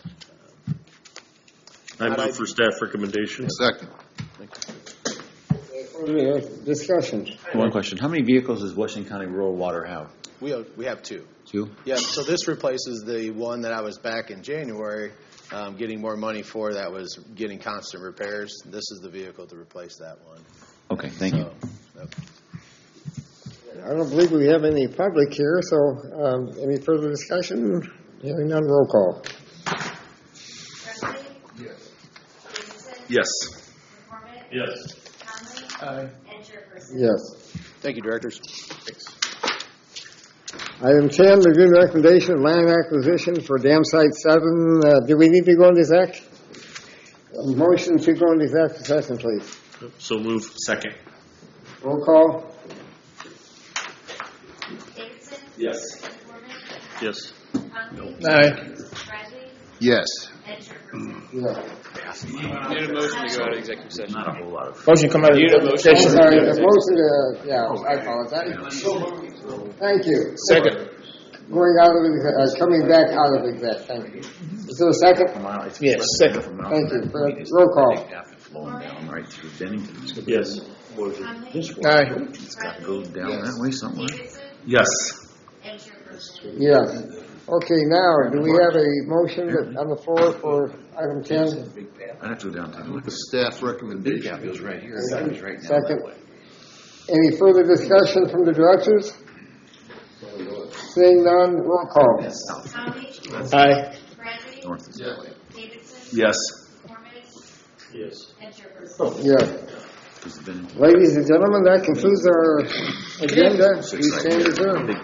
I move for staff recommendation. Second. Further discussion. One question. How many vehicles does Washington County Rural Water have? we have, we have two. Two? Yeah, so this replaces the one that I was back in January um, getting more money for that was getting constant repairs. This is the vehicle to replace that one. Okay, thank you. Yep. I don't believe we have any public here, so um, any further discussion? Hearing none, roll call. Bradley? Yes. Davidson? Yes. McCormick? Yes. Conley? Aye. And Chairperson? Yes. Thank you, directors. Item ten, review and recommendation of land acquisition for dam site seven. Uh, do we need to go into exec? A motion to go into executive session, please. So move. Second. Roll call. Davidson? Yes. Yes. Aye. Yes. Yeah. Need a motion to go out of executive session. Not a whole lot of. Motion come out of You need a the motion. session. Sorry, the motion to, yeah, I apologize. Thank you. Second. Going out of, exec- uh, coming back out of exec, thank you. Is there a second? Yes, second. Thank you. For- Roll call. Flowing down right through Bennington. Yes. This way. Aye. It's got to go down that way somewhere. Yes. Yes. Okay, now, do we have a motion that- on the floor for item ten? I'd have to go down and take a look. The staff recommendation. It goes right here. It goes right down Second. that way. Any further discussion from the directors? Seeing none, roll call. Aye. North is that way. Yes. Yes. Yes. Because the Bennington. Ladies and gentlemen, that concludes our agenda. We stand adjourned.